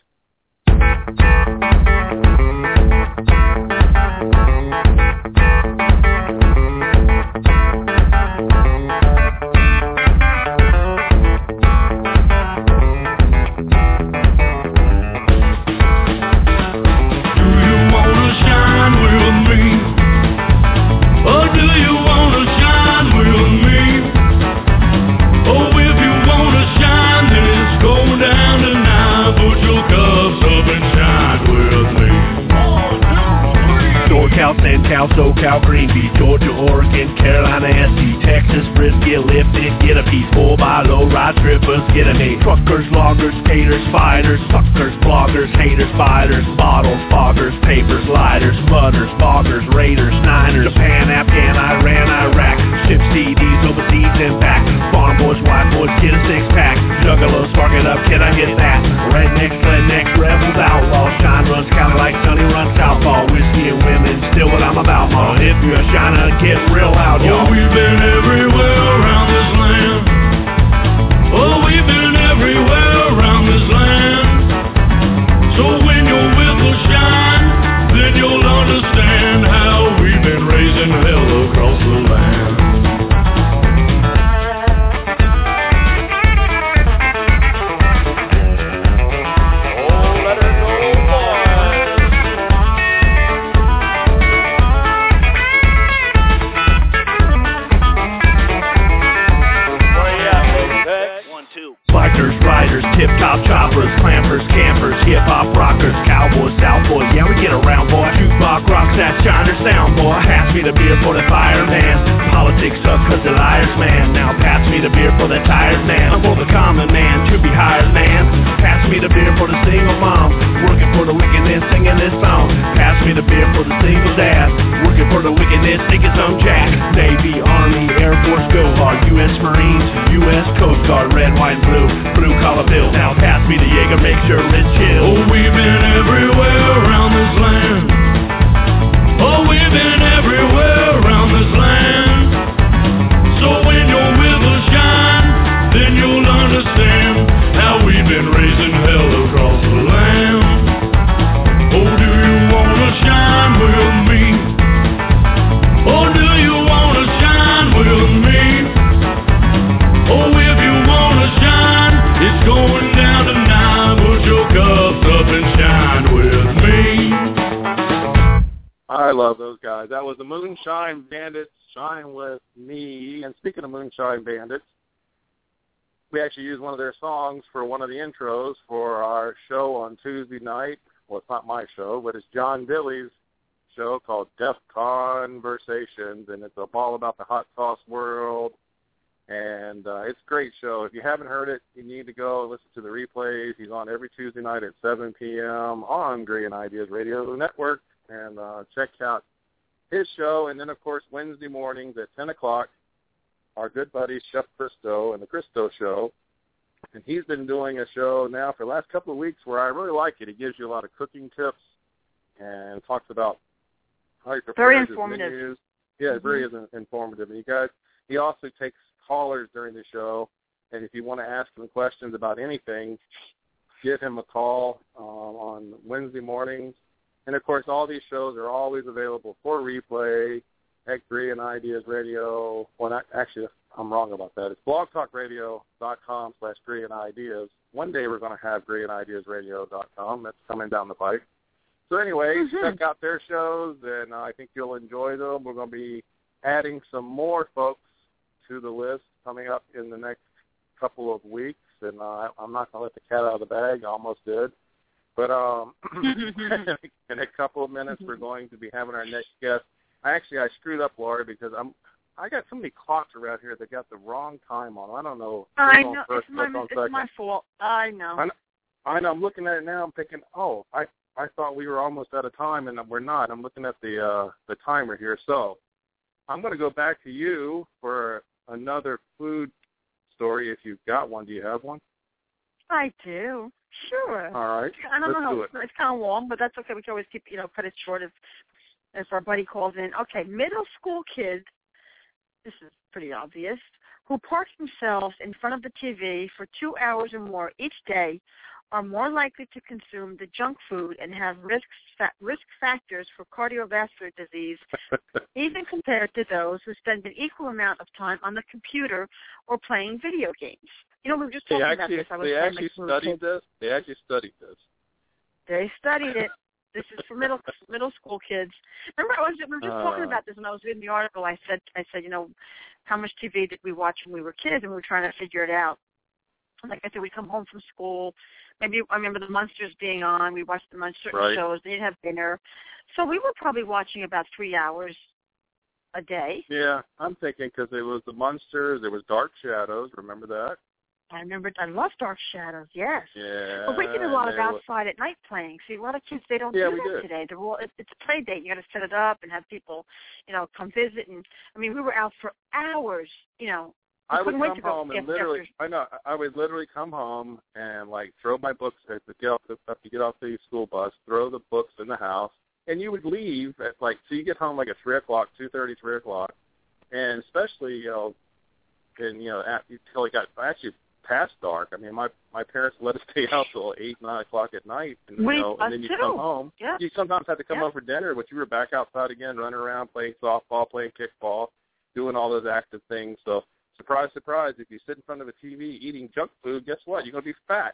SoCal, SoCal, Green Beach, Georgia, Oregon, Carolina, S C, Texas, brisket, lifted, get a piece, full by low ride strippers, get a name. Truckers, loggers, skaters, fighters, suckers, bloggers, haters, biters, bottles, foggers, papers, lighters, mudders, boggers, raiders, niners, Japan, Afghan, Iran, Iraq, ship C Ds overseas and back. Farm boys, white boys, get a six pack. Juggalos, spark it up, can I hit that? Rednecks, rednecks, rebels, outlaws, shine runs, Cali like Sunny runs, Southpaw, whiskey and women, still what I'm about, ma. If you're shining, get real loud, y'all. Oh, we've been everywhere around this land. Oh, we've been everywhere around this land. So when your whip will shine, then you'll understand how we've been raising hell across the land. Tip-top choppers, clampers, campers, hip-hop rockers, cowboys, south boys, yeah, we get around, boy. Jukebox rocks that shiner sound, boy. Pass me the beer for the fireman. Politics suck cause they're liars, man. Now pass me the beer for the tired man. I'm for the common man, to be hired, man. Pass me the beer for the single mom, working for the wickedness, singing this song. Pass me the beer for the single dad, working for the wickedness, thinking some jack. Navy, Army, Air Force, Go Hard, U S Marines, U S Coast Guard, red, white, and blue, blue collar bill. Now pass me the Jaeger, make sure it's chill. Oh, we've been everywhere around this land. Oh, we've been everywhere around this land. So when your whip will shine, then you'll understand how we've been raising hell across the land. Oh, do you wanna shine with me? Oh, do you wanna shine with me? Oh, if you wanna shine, it's going down tonight. Put your cups up and shine with me. I love those guys. That was the Moonshine Bandits, Shine With Me. And speaking of Moonshine Bandits, we actually used one of their songs for one of the intros for our show on Tuesday night. Well, it's not my show, but it's John Billy's show called Deaf Conversations, and it's all about the hot sauce world. And uh, it's a great show. If you haven't heard it, you need to go listen to the replays. He's on every Tuesday night at seven p.m. on Brilliant Ideas Radio Network. And uh, check out his show. And then, of course, Wednesday mornings at ten o'clock, our good buddy Chef Christo and the Christo Show. And he's been doing a show now for the last couple of weeks where I really like it. He gives you a lot of cooking tips and talks about how he prepares very his informative. menus. Yeah, mm-hmm. very informative. And you guys, he also takes callers during the show. And if you want to ask him questions about anything, give him a call um, on Wednesday mornings. And, of course, all these shows are always available for replay at Brilliant Ideas Radio. Well, not, actually, I'm wrong about that. It's blogtalkradio.com slash Brilliant Ideas. One day we're going to have brilliant ideas radio dot com. That's coming down the pipe. So, anyway, mm-hmm. check out their shows, and uh, I think you'll enjoy them. We're going to be adding some more folks to the list coming up in the next couple of weeks. And uh, I'm not going to let the cat out of the bag. I almost did. But um, in a couple of minutes, we're going to be having our next guest. I actually I screwed up, Laura, because I'm I got so many clocks around here that got the wrong time on. I don't know. I know it's my it's my fault. I know. I know. I know. I'm looking at it now. I'm thinking, oh, I I thought we were almost out of time, and we're not. I'm looking at the uh, the timer here. So I'm going to go back to you for another food story. If you've got one, do you have one? I do. Sure. All right. I don't Let's know how do it. it's kind of long, but that's okay. We can always keep, you know, cut it short if if our buddy calls in. Okay, middle school kid. This is pretty obvious. who park themselves in front of the T V for two hours or more each day are more likely to consume the junk food and have risk, fa- risk factors for cardiovascular disease, even compared to those who spend an equal amount of time on the computer or playing video games. You know, we were just talking they about actually, this. I was they saying, actually like, studied this. They actually studied this. They studied it. This is for middle middle school kids. Remember, I was we were just uh, talking about this when I was reading the article. I said, I said, you know, how much T V did we watch when we were kids, and we were trying to figure it out. Like I said, we come home from school. Maybe I remember the Munsters being on. We watched them on certain right. shows. They didn't have dinner, so we were probably watching about three hours a day. Yeah, I'm thinking because it was the Munsters. There was Dark Shadows. Remember that? I remember. I love Dark Shadows. Yes. Yeah. But we did a lot of was... outside at night playing. See, a lot of kids they don't yeah, do we that did. today. They're all, it, it's a play date. You got to set it up and have people, you know, come visit. And I mean, we were out for hours. You know. We I would wait come to go home and after, literally, after. I know, I would literally come home and like throw my books at the get off the to get off the school bus, throw the books in the house, and you would leave at like so you get home like at three o'clock, two thirty, three o'clock, and especially you know, and you know at, until it got actually past dark. I mean, my my parents let us stay out till eight, nine o'clock at night, and we, you know, and then you too. come home. Yeah. You sometimes have to come yeah. home for dinner, but you were back outside again, running around, playing softball, playing kickball, doing all those active things. So. Surprise, surprise, if you sit in front of a T V eating junk food, guess what? You're going to be fat.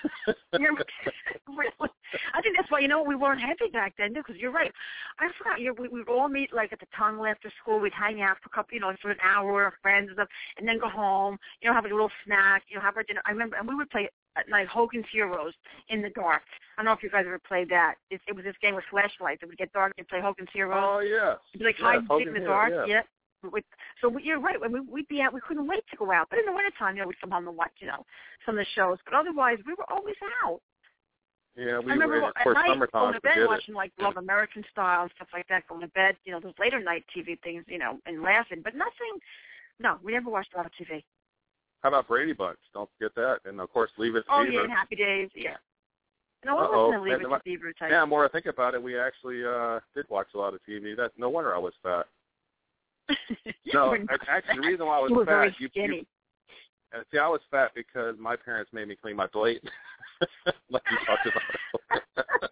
I think that's why, you know, we weren't heavy back then, because you're right. I forgot, you know, we would all meet, like, at the tunnel after school. We'd hang out for a couple, you know, for an hour, our friends and stuff, and then go home, you know, have a little snack, you know, have our dinner. I remember, and we would play at night Hogan's Heroes in the dark. I don't know if you guys ever played that. It, it was this game with flashlights. It would get dark and play Hogan's Heroes. Oh, yeah. It'd be like yeah, hide and seek in the dark. Hero, yeah. yeah. With, so we, you're right. When we, we'd be out, we couldn't wait to go out. But in the wintertime, you know, we'd come home and watch, you know, some of the shows. But otherwise, we were always out. Yeah, we I remember were. Of at course, night summertime, going to bed forget watching it. like Love American Style and stuff like that. Going to bed, you know, those later night T V things, you know, and laughing. But nothing. No, we never watched a lot of T V. How about Brady Bunch? Don't forget that. And of course, Leave It to Oh Beaver. yeah, and Happy Days. Yeah. No, it Uh-oh. wasn't a Leave And It to Beaver type. Yeah, the more I think about it, we actually uh did watch a lot of T V. That's no wonder I was fat. No, actually, the reason why I was you were fat, very you, skinny. you, uh, see, I was fat because my parents made me clean my plate, like you talked about.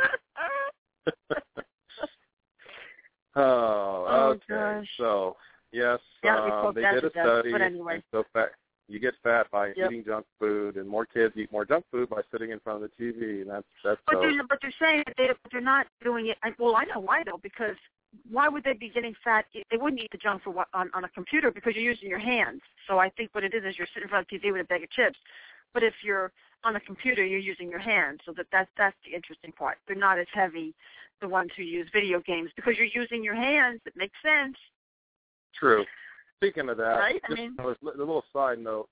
oh, Oh, okay. gosh. So, yes, Yeah, we um, spoke they that did to a death, study. but anyway. And so fat, you get fat by Yep. eating junk food, and more kids eat more junk food by sitting in front of the T V, and that's that's But so. they're, but they're saying that they, they're not doing it. Well, I know why, though, because why would they be getting fat? They wouldn't eat the junk food on, on a computer because you're using your hands. So I think what it is is you're sitting in front of the T V with a bag of chips. But if you're on a computer, you're using your hands. So that that's, that's the interesting part. They're not as heavy, the ones who use video games, because you're using your hands. It makes sense. True. Speaking of that, Right? I just mean- a little side note.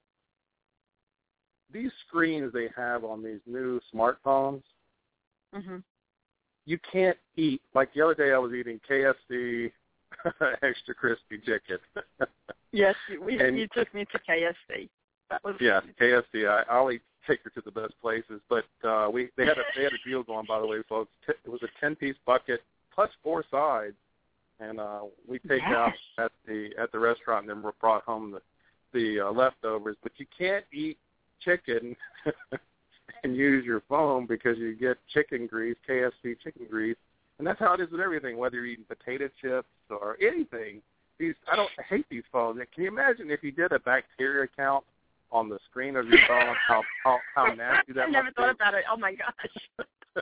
These screens they have on these new smartphones, Mm-hmm. you can't eat. Like the other day I was eating K F C extra crispy chicken. Yes, you, we, And- you took me to K F C. That was Yeah, K F C. I, I'll eat, take her to the best places. But uh, we they had a they had a deal going, by the way, folks. It was a ten-piece bucket plus four sides, and uh, we take Yes. out at the at the restaurant, and then we brought home the the uh, leftovers. But you can't eat chicken and use your phone because you get chicken grease, K F C chicken grease, and that's how it is with everything. Whether you're eating potato chips or anything, these I don't I hate these phones. Can you imagine if you did a bacteria count on the screen of your phone, how how, how nasty that I never must thought be? about it. Oh, my gosh.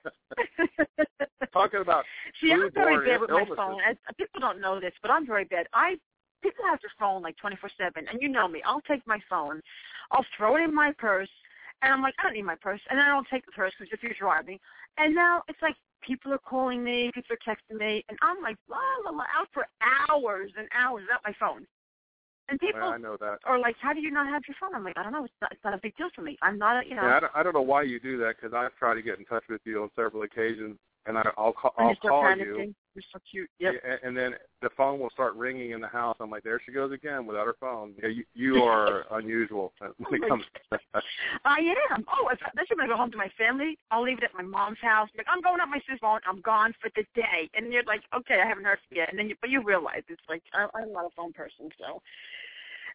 Talking about See, I'm very foodborne bad with my illnesses. phone. I, people don't know this, but I'm very bad. I People have their phone like twenty-four seven, and you know me. I'll take my phone, I'll throw it in my purse, and I'm like, I don't need my purse, and then I don't take the purse because if you're driving. And now it's like people are calling me, people are texting me, and I'm like, la, la, la, out for hours and hours without my phone. And people Well, I know that. are like, how do you not have your phone? I'm like, I don't know. It's not, it's not a big deal for me. I'm not, a, you know. Yeah, I don't, I don't know why you do that because I've tried to get in touch with you on several occasions, and I, I'll call, and I'll you start call panicking. you, You're so cute. Yep. and, and then the phone will start ringing in the house. I'm like, there she goes again without her phone. Yeah, you, you are unusual when it comes to that. I am. Oh, if, especially when I go home to my family, I'll leave it at my mom's house. Like, I'm going out my sister's phone. I'm gone for the day. And you're like, okay, I haven't heard from you yet. And then you, but you realize it's like, I, I'm not a phone person, so.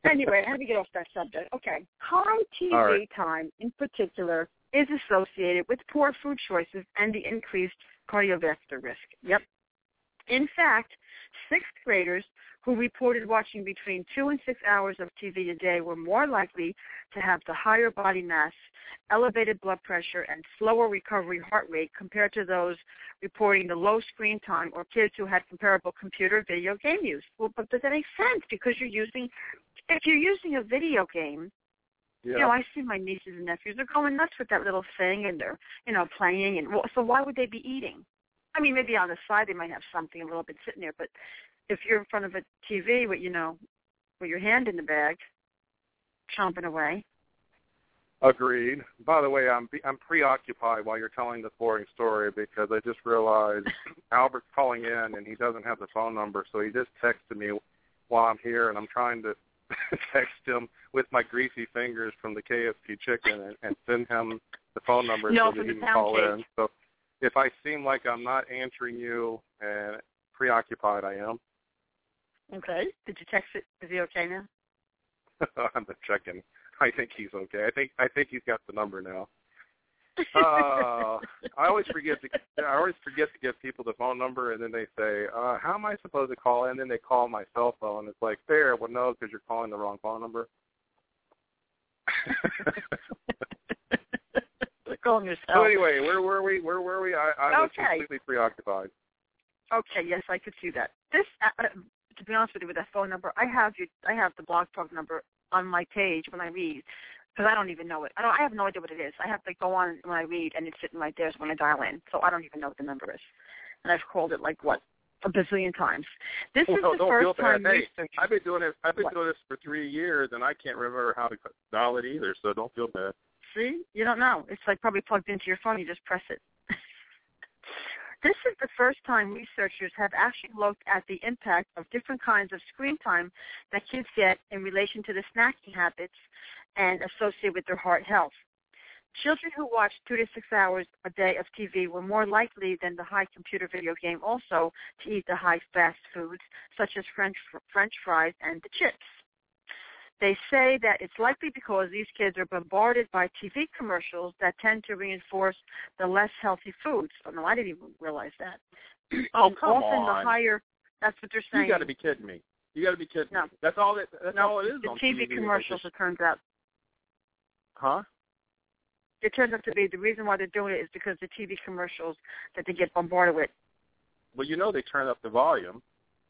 Anyway, how do we get off that subject? Okay. High T V right. time in particular is associated with poor food choices and the increased cardiovascular risk. Yep. In fact, sixth graders who reported watching between two and six hours of T V a day were more likely to have the higher body mass, elevated blood pressure, and slower recovery heart rate compared to those reporting the low screen time or kids who had comparable computer video game use. Well, but does that make sense? Because you're using, if you're using a video game, Yeah. you know, I see my nieces and nephews, they're going nuts with that little thing, and they're, you know, playing. And well, so why would they be eating? I mean, maybe on the side they might have something a little bit sitting there, but if you're in front of a T V with, you know, with your hand in the bag, chomping away. Agreed. By the way, I'm I'm preoccupied while you're telling this boring story because I just realized Albert's calling in and he doesn't have the phone number, so he just texted me while I'm here, and I'm trying to text him with my greasy fingers from the K F C chicken and, and send him the phone number no, so that he can pound call cake. in. So if I seem like I'm not answering you and preoccupied, I am. Okay. Did you text it? Is he okay now? I'm just checking. I think he's okay. I think I think he's got the number now. Uh, I always forget to I always forget to give people the phone number, and then they say, uh, "How am I supposed to call?" And then they call my cell phone. It's like, fair, well, no, because you're calling the wrong phone number. Calling yourself. So anyway, where were we? Where were we? I, I was Okay. completely preoccupied. Okay, yes, I could see that. This, uh, to be honest with you, with that phone number, I have you. I have the Blog Talk number on my page when I read, because I don't even know it. I don't. I have no idea what it is. I have to go on when I read, and it's sitting right there when I dial in. So I don't even know what the number is. And I've called it like what a bazillion times. This is well, the don't first feel time. bad. Hey, researchers- I've been doing it. I've been What? doing this for three years, and I can't remember how to dial it either. So don't feel bad. See, you don't know. It's like probably plugged into your phone. You just press it. This is the first time researchers have actually looked at the impact of different kinds of screen time that kids get in relation to the snacking habits and associated with their heart health. Children who watch two to six hours a day of T V were more likely than the high computer video game also to eat the high fast foods such as French French fries and the chips. They say that it's likely because these kids are bombarded by T V commercials that tend to reinforce the less healthy foods. Oh, no, I didn't even realize that. Oh, and come often on. the higher, that's what they're saying. You got to be kidding me. You got to be kidding No. me. That's all it. That's no, all it is the on T V T V. commercials, it turns out. Huh? It turns out to be the reason why they're doing it is because the T V commercials that they get bombarded with. Well, you know they turn up the volume.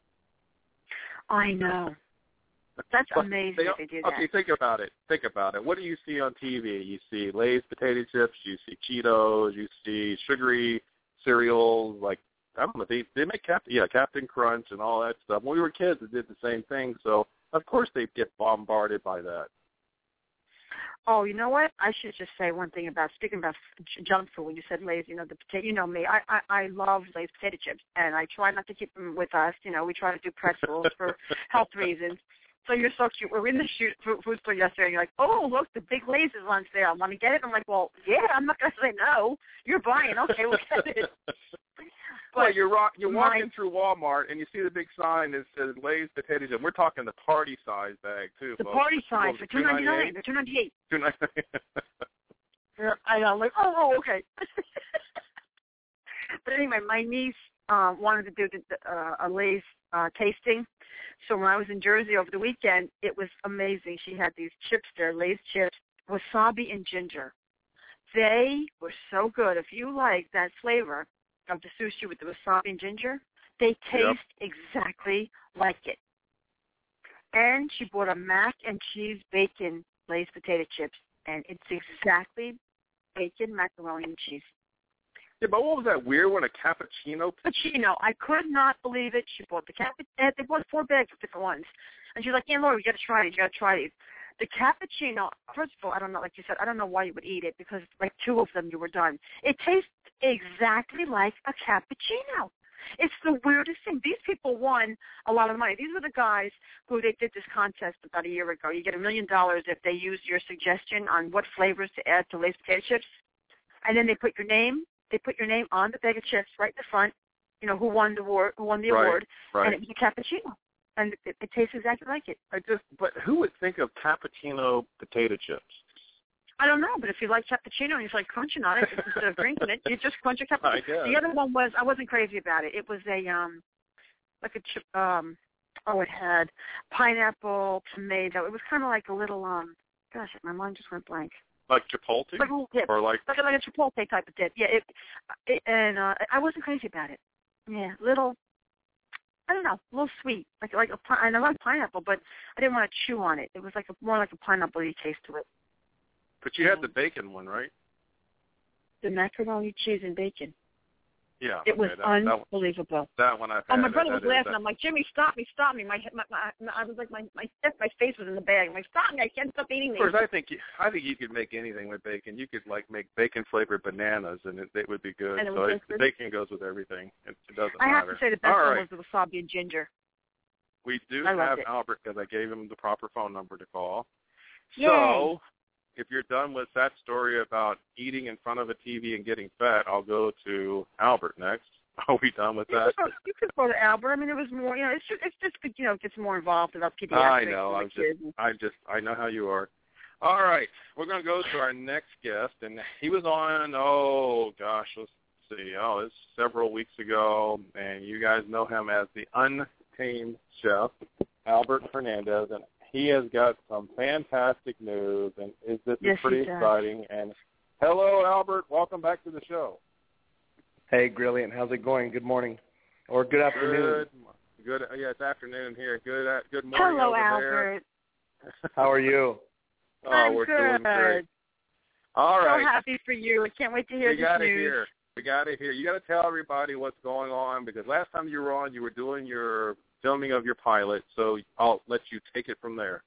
I know. That's But amazing they, if they do that. Okay, think about it. Think about it. What do you see on T V? You see Lay's potato chips. You see Cheetos. You see sugary cereals. Like I don't know. They they make Captain yeah Captain Crunch and all that stuff. When we were kids, they did the same thing. So of course they get bombarded by that. Oh, you know what? I should just say one thing about speaking about j- junk food. When you said Lay's, you know the potato. You know me. I, I I love Lay's potato chips, and I try not to keep them with us. You know, we try to do pretzels for health reasons. So you're so cute. We were in the shoot, food, food store yesterday, and you're like, oh, look, the big Lay's is on sale. I want to get it. I'm like, well, yeah, I'm not going to say no. You're buying. Okay, we'll get it. But well, you're rock, you're my, walking through Walmart, and you see the big sign that says Lay's potato chips. We're talking the party size bag, too, The folks. party size What was for it, two ninety-nine. They're two ninety-eight. two ninety-nine. I know. I'm like, oh, oh okay. But anyway, my niece uh, wanted to do the, uh, a Lay's uh, tasting. So when I was in Jersey over the weekend, it was amazing. She had these chips there, Lay's chips, wasabi and ginger. They were so good. If you like that flavor of the sushi with the wasabi and ginger, they taste Yep. exactly like it. And she bought a mac and cheese bacon Lay's potato chips, and it's exactly bacon, macaroni, and cheese. Yeah, but what was that weird one? A cappuccino? Cappuccino. I could not believe it. She bought the cappuccino. They bought four bags of different ones. And she's like, yeah, Laura, you got to try these. You got to try these. The cappuccino, first of all, I don't know, like you said, I don't know why you would eat it because like two of them you were done. It tastes exactly like a cappuccino. It's the weirdest thing. These people won a lot of money. These were the guys who they did this contest about a year ago. You get a million dollars if they use your suggestion on what flavors to add to Lay's potato chips. And then they put your name. They put your name on the bag of chips right in the front, you know, who won the award, who won the Right, award, right. and it was a cappuccino. and it, it tastes exactly like it. I just, but who would think of cappuccino potato chips? I don't know, but if you like cappuccino and you like crunching on it instead of drinking it, you just crunch a cappuccino. I guess. The other one was I wasn't crazy about it. It was a um, like a chip. Um, oh, it had pineapple, tomato. It was kind of like a little um. Gosh, my mind just went blank. Like Chipotle? Like a little dip. Or like like a, like a Chipotle type of dip. Yeah, it, it and uh, I wasn't crazy about it. Yeah, little. I don't know, a little sweet, like like a pi- and I like pineapple, but I didn't want to chew on it. It was like a, more like a pineapple-y taste to it. But you had the bacon one, right? The macaroni, cheese, and bacon. Yeah. It okay, was that, unbelievable. That one I've had. Oh, my brother was that laughing. Is, I'm like, Jimmy, stop me, stop me. My, my, my, I was like, my, my, my face was in the bag. I'm like, stop me, I can't stop eating Of these. course, I think you, I think you could make anything with bacon. You could like make bacon flavored bananas, and it, it would be good. And it so was it, the bacon goes with everything. It, it doesn't I matter. have to say the best All one right. was the wasabi and ginger. We do I loved have it. Albert because I gave him the proper phone number to call. Yay. So, if you're done with that story about eating in front of a T V and getting fat, I'll go to Albert next. Are we done with You that? could, go, you could go to Albert. I mean, it was more, you know, it's just, it's just, you know, it gets more involved about pediatrics. I know. and I'm the kids. just, I just, I know how you are. All right, we're going to go to our next guest, and he was on. Oh gosh, let's see. Oh, it's several weeks ago, and you guys know him as the Untamed Chef, Albert Hernandez, and he has got some fantastic news, and is this Yes, is pretty he does. exciting. And hello, Albert. Welcome back to the show. Hey, Brilliant. How's it going? Good morning. Or good afternoon. Good. Good. Yeah, it's afternoon here. Good. Uh, good morning Hello, over Albert. there. How are you? Oh, I'm we're good. doing great. All right. So happy for you. I can't wait to hear we this gotta news. hear. We got to hear. You got to tell everybody what's going on because last time you were on, you were doing your filming of your pilot. So I'll let you take it from there.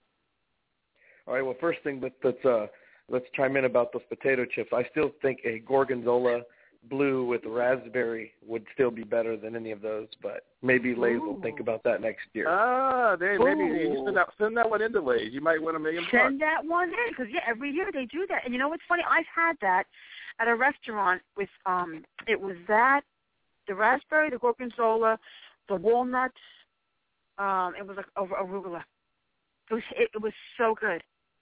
All right. Well, first thing, let's let's, uh, let's chime in about those potato chips. I still think a Gorgonzola blue with raspberry would still be better than any of those, but maybe Lay's will think about that next year. Ah, they, maybe Ooh. you send that, send that one into Lay's. You might win a million bucks. Send that one in because yeah, every year they do that. And you know what's funny? I've had that at a restaurant with um, it was that the raspberry, the gorgonzola, the walnuts. Um, it was like over arugula. It was it, it was so good.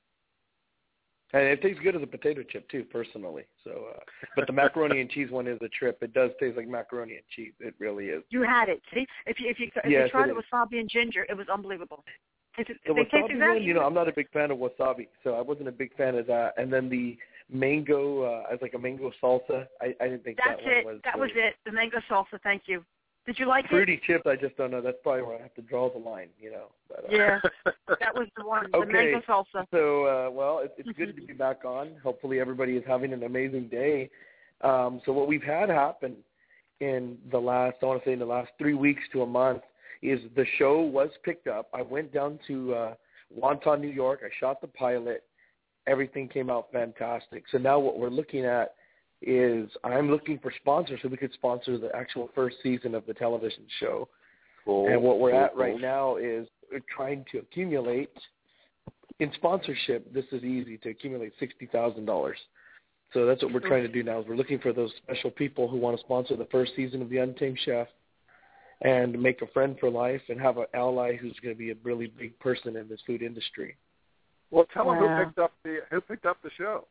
And it tastes good as a potato chip too, personally. So, uh, but the macaroni and cheese one is a trip. It does taste like macaroni and cheese. It really is. You had it. See, if you if you, if Yes, you tried it it with wasabi and ginger, it was unbelievable. It, it, The they taste wasabi exactly. one, you know, I'm not a big fan of wasabi, so I wasn't a big fan of that. And then the mango, uh, as like a mango salsa, I, I didn't think That's that one it. was. That really was it. The mango salsa. Thank you. Did you like fruity it? chips. I just don't know. That's probably where I have to draw the line, you know. But, uh, Yeah, that was the one. The Okay. mango salsa. So, uh, well, it, it's good to be back on. Hopefully everybody is having an amazing day. Um, so what we've had happen in the last, I want to say in the last three weeks to a month, is the show was picked up. I went down to uh, Wonton, New York. I shot the pilot. Everything came out fantastic. So now what we're looking at is I'm looking for sponsors so we could sponsor the actual first season of the television show. Cool. And what we're cool, at right cool. now is we're trying to accumulate in sponsorship. This is easy to accumulate sixty thousand dollars. So that's what we're trying to do now. Is we're looking for those special people who want to sponsor the first season of The Untamed Chef and make a friend for life and have an ally who's going to be a really big person in this food industry. Well, tell them Wow. who picked up the who picked up the show.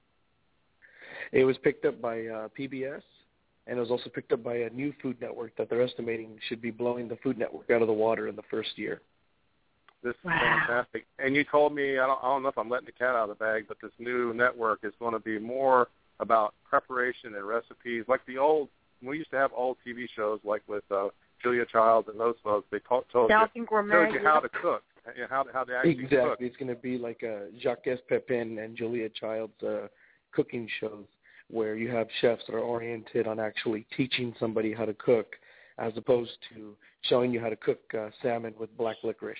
It was picked up by uh, P B S, and it was also picked up by a new food network that they're estimating should be blowing the Food Network out of the water in the first year. This is Wow. fantastic. And you told me, I don't, I don't know if I'm letting the cat out of the bag, but this new network is going to be more about preparation and recipes. Like the old, we used to have old T V shows like with uh, Julia Childs and those folks. They told, told, you, Falcon Gourmet. told you how to cook, you know, how, how to actually Exactly. cook. It's going to be like a Jacques Pepin and Julia Childs uh, cooking shows where you have chefs that are oriented on actually teaching somebody how to cook as opposed to showing you how to cook uh, salmon with black licorice.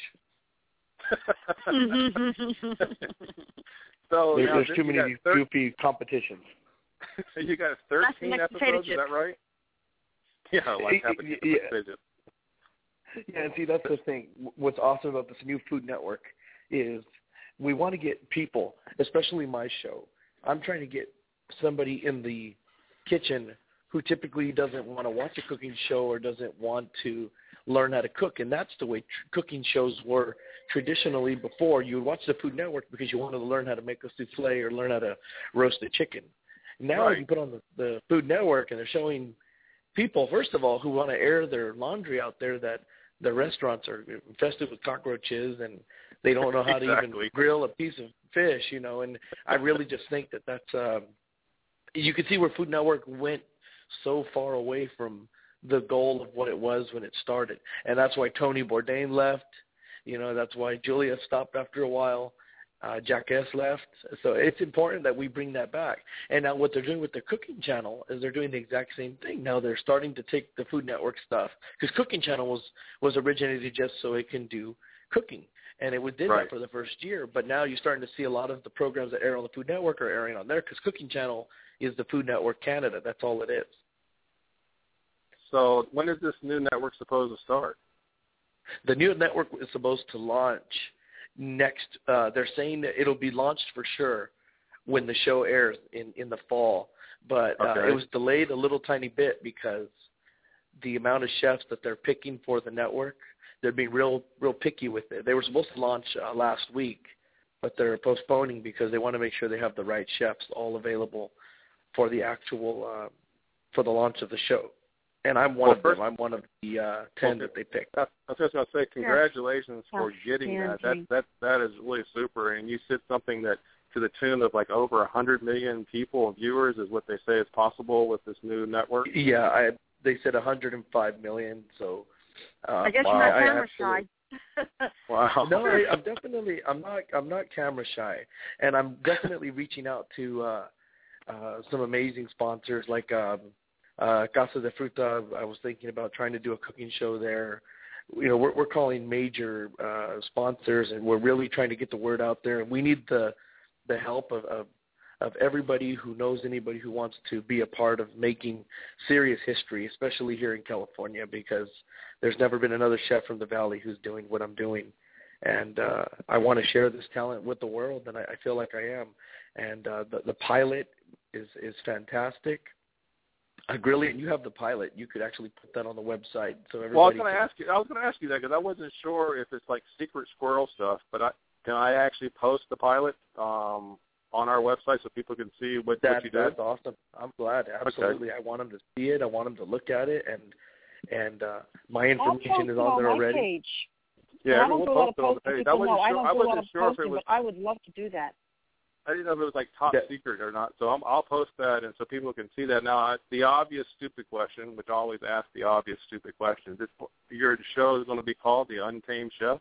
So There- now There's this- too you many got thir- goofy competitions. you got That's the thirteen next potato episodes, is chip. that right? Yeah, like half a Yeah. yeah. fidget. Yeah, and see, that's the thing. What's awesome about this new Food Network is we want to get people, especially my show. I'm trying to get somebody in the kitchen who typically doesn't want to watch a cooking show or doesn't want to learn how to cook. And that's the way tr- cooking shows were traditionally before. You would watch the Food Network because you wanted to learn how to make a souffle or learn how to roast a chicken. Now right. you put on the, the Food Network and they're showing people, first of all, who want to air their laundry out there that the restaurants are infested with cockroaches and they don't know how exactly. to even grill a piece of fish, you know. And I really just think that that's um, – you can see where Food Network went so far away from the goal of what it was when it started. And that's why Tony Bourdain left. You know, that's why Julia stopped after a while. Uh, Jack S. left. So it's important that we bring that back. And now what they're doing with the Cooking Channel is they're doing the exact same thing. Now they're starting to take the Food Network stuff, because Cooking Channel was, was originated just so it can do cooking. And it did right. that for the first year. But now you're starting to see a lot of the programs that air on the Food Network are airing on there, because Cooking Channel is the Food Network Canada. That's all it is. So when is this new network supposed to start? The new network is supposed to launch next. Uh, they're saying that it'll be launched for sure when the show airs in, in the fall. But uh, okay. it was delayed a little tiny bit because the amount of chefs that they're picking for the network, they're being real real picky with it. They were supposed to launch uh, last week, but they're postponing because they want to make sure they have the right chefs all available for the actual uh, for the launch of the show. And I'm one well, of first, them. I'm one of the uh, ten okay. that they picked. I was just going to say congratulations yeah. for getting yeah. that. That that that is really super. And you said something that to the tune of like over one hundred million people and viewers is what they say is possible with this new network. Yeah, I they said one hundred five million. So uh, I guess wow, you're not I, camera I shy. Wow. No, I, I'm definitely I'm not I'm not camera shy, and I'm definitely reaching out to uh, uh, some amazing sponsors like um, uh, Casa de Fruta. I was thinking about trying to do a cooking show there. You know, we're we're calling major uh, sponsors, and we're really trying to get the word out there. And we need the the help of, of of everybody who knows anybody who wants to be a part of making serious history, especially here in California, because there's never been another chef from the Valley who's doing what I'm doing. And uh, I want to share this talent with the world, and I, I feel like I am. And uh, the, the pilot is, is fantastic. Uh, Grillian, you have the pilot. You could actually put that on the website so everybody. Well, I was going to can... ask you. I was going to ask you that because I wasn't sure if it's like secret squirrel stuff. But I, can I actually post the pilot um, on our website so people can see what, that, what you did? That's awesome. I'm glad. Absolutely. Okay. I want them to see it. I want them to look at it, and and uh, my information is on on there my already. Page. Yeah, I don't we'll do a lot of post it on the posting. page. People I wasn't know I sure. don't I do a lot wasn't of sure if posting, it was. but I would love to do that. I didn't know if it was like top Yeah. secret or not. So I'm, I'll post that, and so people can see that. Now, I, the obvious stupid question, which I always ask the obvious stupid questions. This, your show is going to be called The Untamed Chef.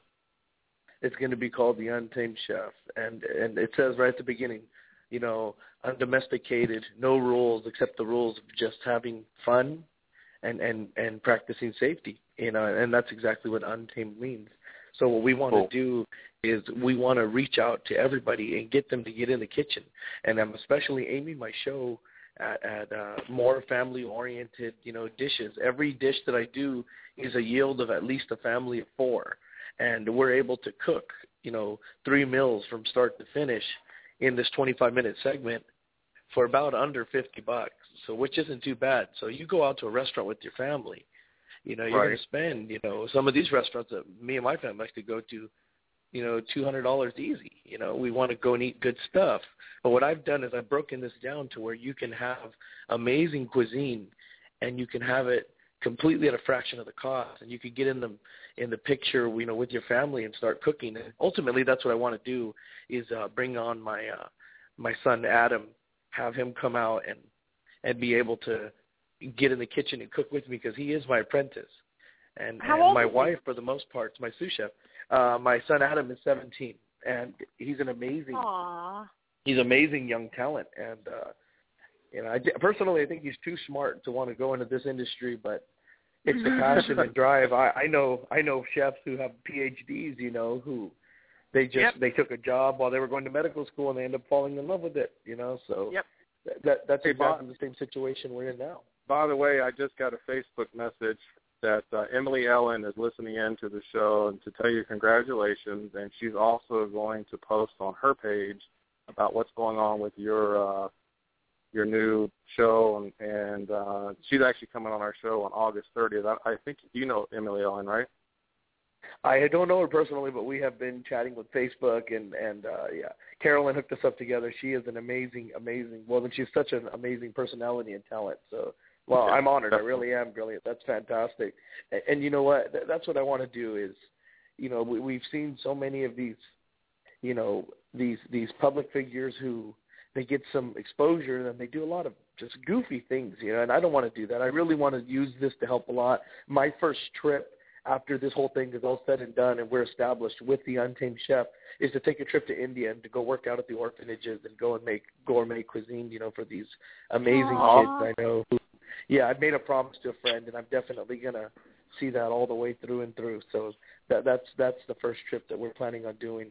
It's going to be called The Untamed Chef, and and it says right at the beginning, you know, undomesticated, no rules except the rules of just having fun and, and, and practicing safety, you know, and that's exactly what untamed means. So what we want Cool. to do is we want to reach out to everybody and get them to get in the kitchen. And I'm especially aiming my show at, at uh, more family-oriented, you know, dishes. Every dish that I do is a yield of at least a family of four. And we're able to cook, you know, three meals from start to finish in this twenty-five minute segment for about under fifty bucks, so which isn't too bad. So you go out to a restaurant with your family, you know, you're Right. going to spend, you know, some of these restaurants that me and my family like to go to, you know, two hundred dollars easy. You know, we want to go and eat good stuff. But what I've done is I've broken this down to where you can have amazing cuisine and you can have it completely at a fraction of the cost, and you could get in the in the picture, you know, with your family and start cooking. And ultimately, that's what I want to do is uh, bring on my uh, my son Adam, have him come out and and be able to get in the kitchen and cook with me because he is my apprentice, and, How and old my is he? wife for the most part is my sous chef. Uh, my son Adam is seventeen, and he's an amazing Aww. he's an amazing young talent, and uh, you know, I, personally, I think he's too smart to want to go into this industry, but it's the passion and drive. I, I know I know chefs who have P H Ds, you know, who they just Yep. they took a job while they were going to medical school and they end up falling in love with it, you know. So Yep. that, that that's Hey, exactly Bob. the same situation we're in now. By the way, I just got a Facebook message that uh, Emily Ellen is listening in to the show and to tell you congratulations, and she's also going to post on her page about what's going on with your uh, your new show, and, and uh, she's actually coming on our show on August thirtieth. I, I think you know Emily Ellen, right? I don't know her personally, but we have been chatting with Facebook, and, and uh, yeah, Carolyn hooked us up together. She is an amazing, amazing woman. She's such an amazing personality and talent. So, well, I'm honored. I really am, brilliant. That's fantastic. And, and you know what? That's what I want to do is, you know, we, we've seen so many of these, you know, these these public figures who they get some exposure and they do a lot of just goofy things, you know, and I don't want to do that. I really want to use this to help a lot. My first trip after this whole thing is all said and done and we're established with the Untamed Chef is to take a trip to India and to go work out at the orphanages and go and make gourmet cuisine, you know, for these amazing Aww. kids I know. Who, yeah, I've made a promise to a friend, and I'm definitely going to see that all the way through and through. So that, that's that's the first trip that we're planning on doing.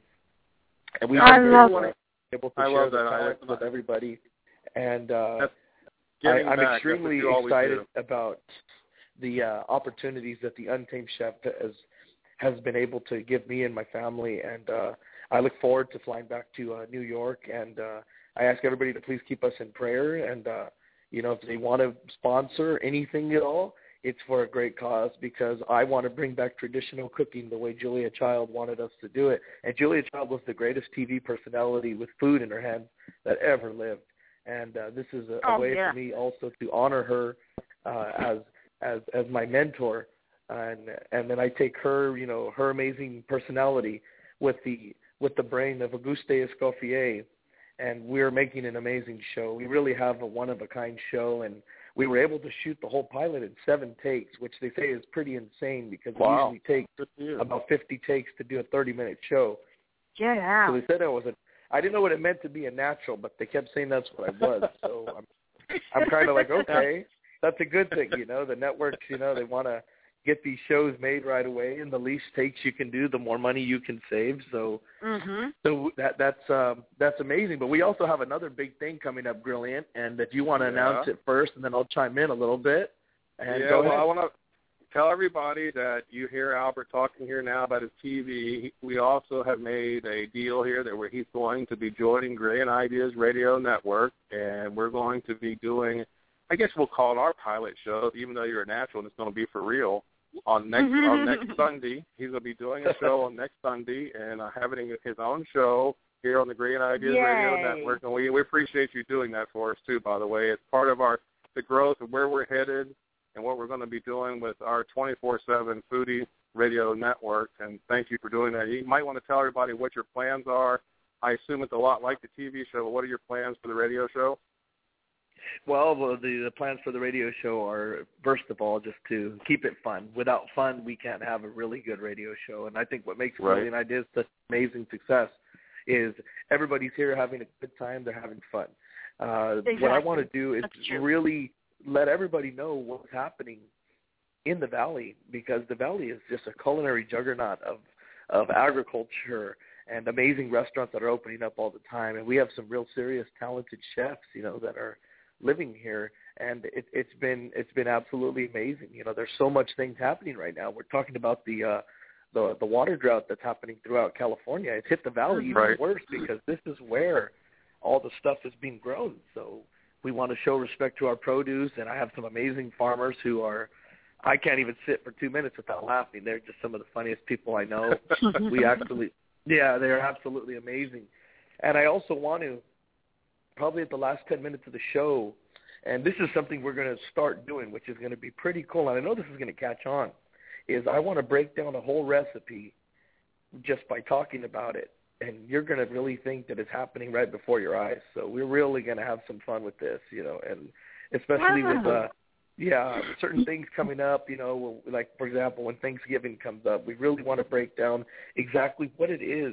And we I love it. able to I share love the that. talent I, with everybody. And uh, I, Getting I'm back, extremely that's what you always excited do. about the uh, opportunities that the Untamed Chef has has been able to give me and my family, and uh, I look forward to flying back to uh, New York. And uh, I ask everybody to please keep us in prayer. And uh, you know, if they want to sponsor anything at all, it's for a great cause, because I want to bring back traditional cooking the way Julia Child wanted us to do it. And Julia Child was the greatest T V personality with food in her hand that ever lived. And uh, this is a, a oh, way yeah. for me also to honor her uh, as as as my mentor, and and then I take her, you know, her amazing personality with the with the brain of Auguste Escoffier, and we're making an amazing show. We really have a one of a kind show, and we were able to shoot the whole pilot in seven takes, which they say is pretty insane, because wow. it usually takes about fifty takes to do a thirty minute show. Yeah. So they said I was a I didn't know what it meant to be a natural, but they kept saying that's what I was. So I'm I'm kind of like, okay. That's a good thing, you know. The networks, you know, they want to get these shows made right away, and the least takes you can do, the more money you can save. So, mm-hmm. so that that's um, that's amazing. But we also have another big thing coming up, Brilliant. And if you want to yeah. announce it first, and then I'll chime in a little bit. And yeah, go well, ahead. I want to tell everybody that you hear Albert talking here now about his T V. We also have made a deal here that where he's going to be joining Brilliant Ideas Radio Network, and we're going to be doing, I guess we'll call it our pilot show, even though you're a natural and it's going to be for real, on next on next Sunday. He's going to be doing a show on next Sunday and uh, having his own show here on the Brilliant Ideas Yay. Radio Network. And we, we appreciate you doing that for us, too, by the way. It's part of our the growth of where we're headed and what we're going to be doing with our twenty-four seven Foodie Radio Network. And thank you for doing that. You might want to tell everybody what your plans are. I assume it's a lot like the T V show, but what are your plans for the radio show? Well, the, the plans for the radio show are, first of all, just to keep it fun. Without fun, we can't have a really good radio show. And I think what makes right. Brilliant Ideas such amazing success is everybody's here having a good time. They're having fun. Uh, exactly. What I want to do is That's true. really let everybody know what's happening in the Valley, because the Valley is just a culinary juggernaut of, of agriculture and amazing restaurants that are opening up all the time. And we have some real serious, talented chefs, you know, that are living here, and it, it's been it's been absolutely amazing. You know, there's so much things happening right now. We're talking about the uh, the the water drought that's happening throughout California. It's hit the Valley even right. worse, because this is where all the stuff is being grown. So we want to show respect to our produce, and I have some amazing farmers who are, I can't even sit for two minutes without laughing. They're just some of the funniest people I know. we actually, yeah, they're absolutely amazing. And I also want to, probably at the last ten minutes of the show, and this is something we're going to start doing, which is going to be pretty cool, and I know this is going to catch on, is I want to break down a whole recipe just by talking about it, and you're going to really think that it's happening right before your eyes. So we're really going to have some fun with this, you know, and especially wow. with, uh, yeah, certain things coming up, you know, like, for example, when Thanksgiving comes up, we really want to break down exactly what it is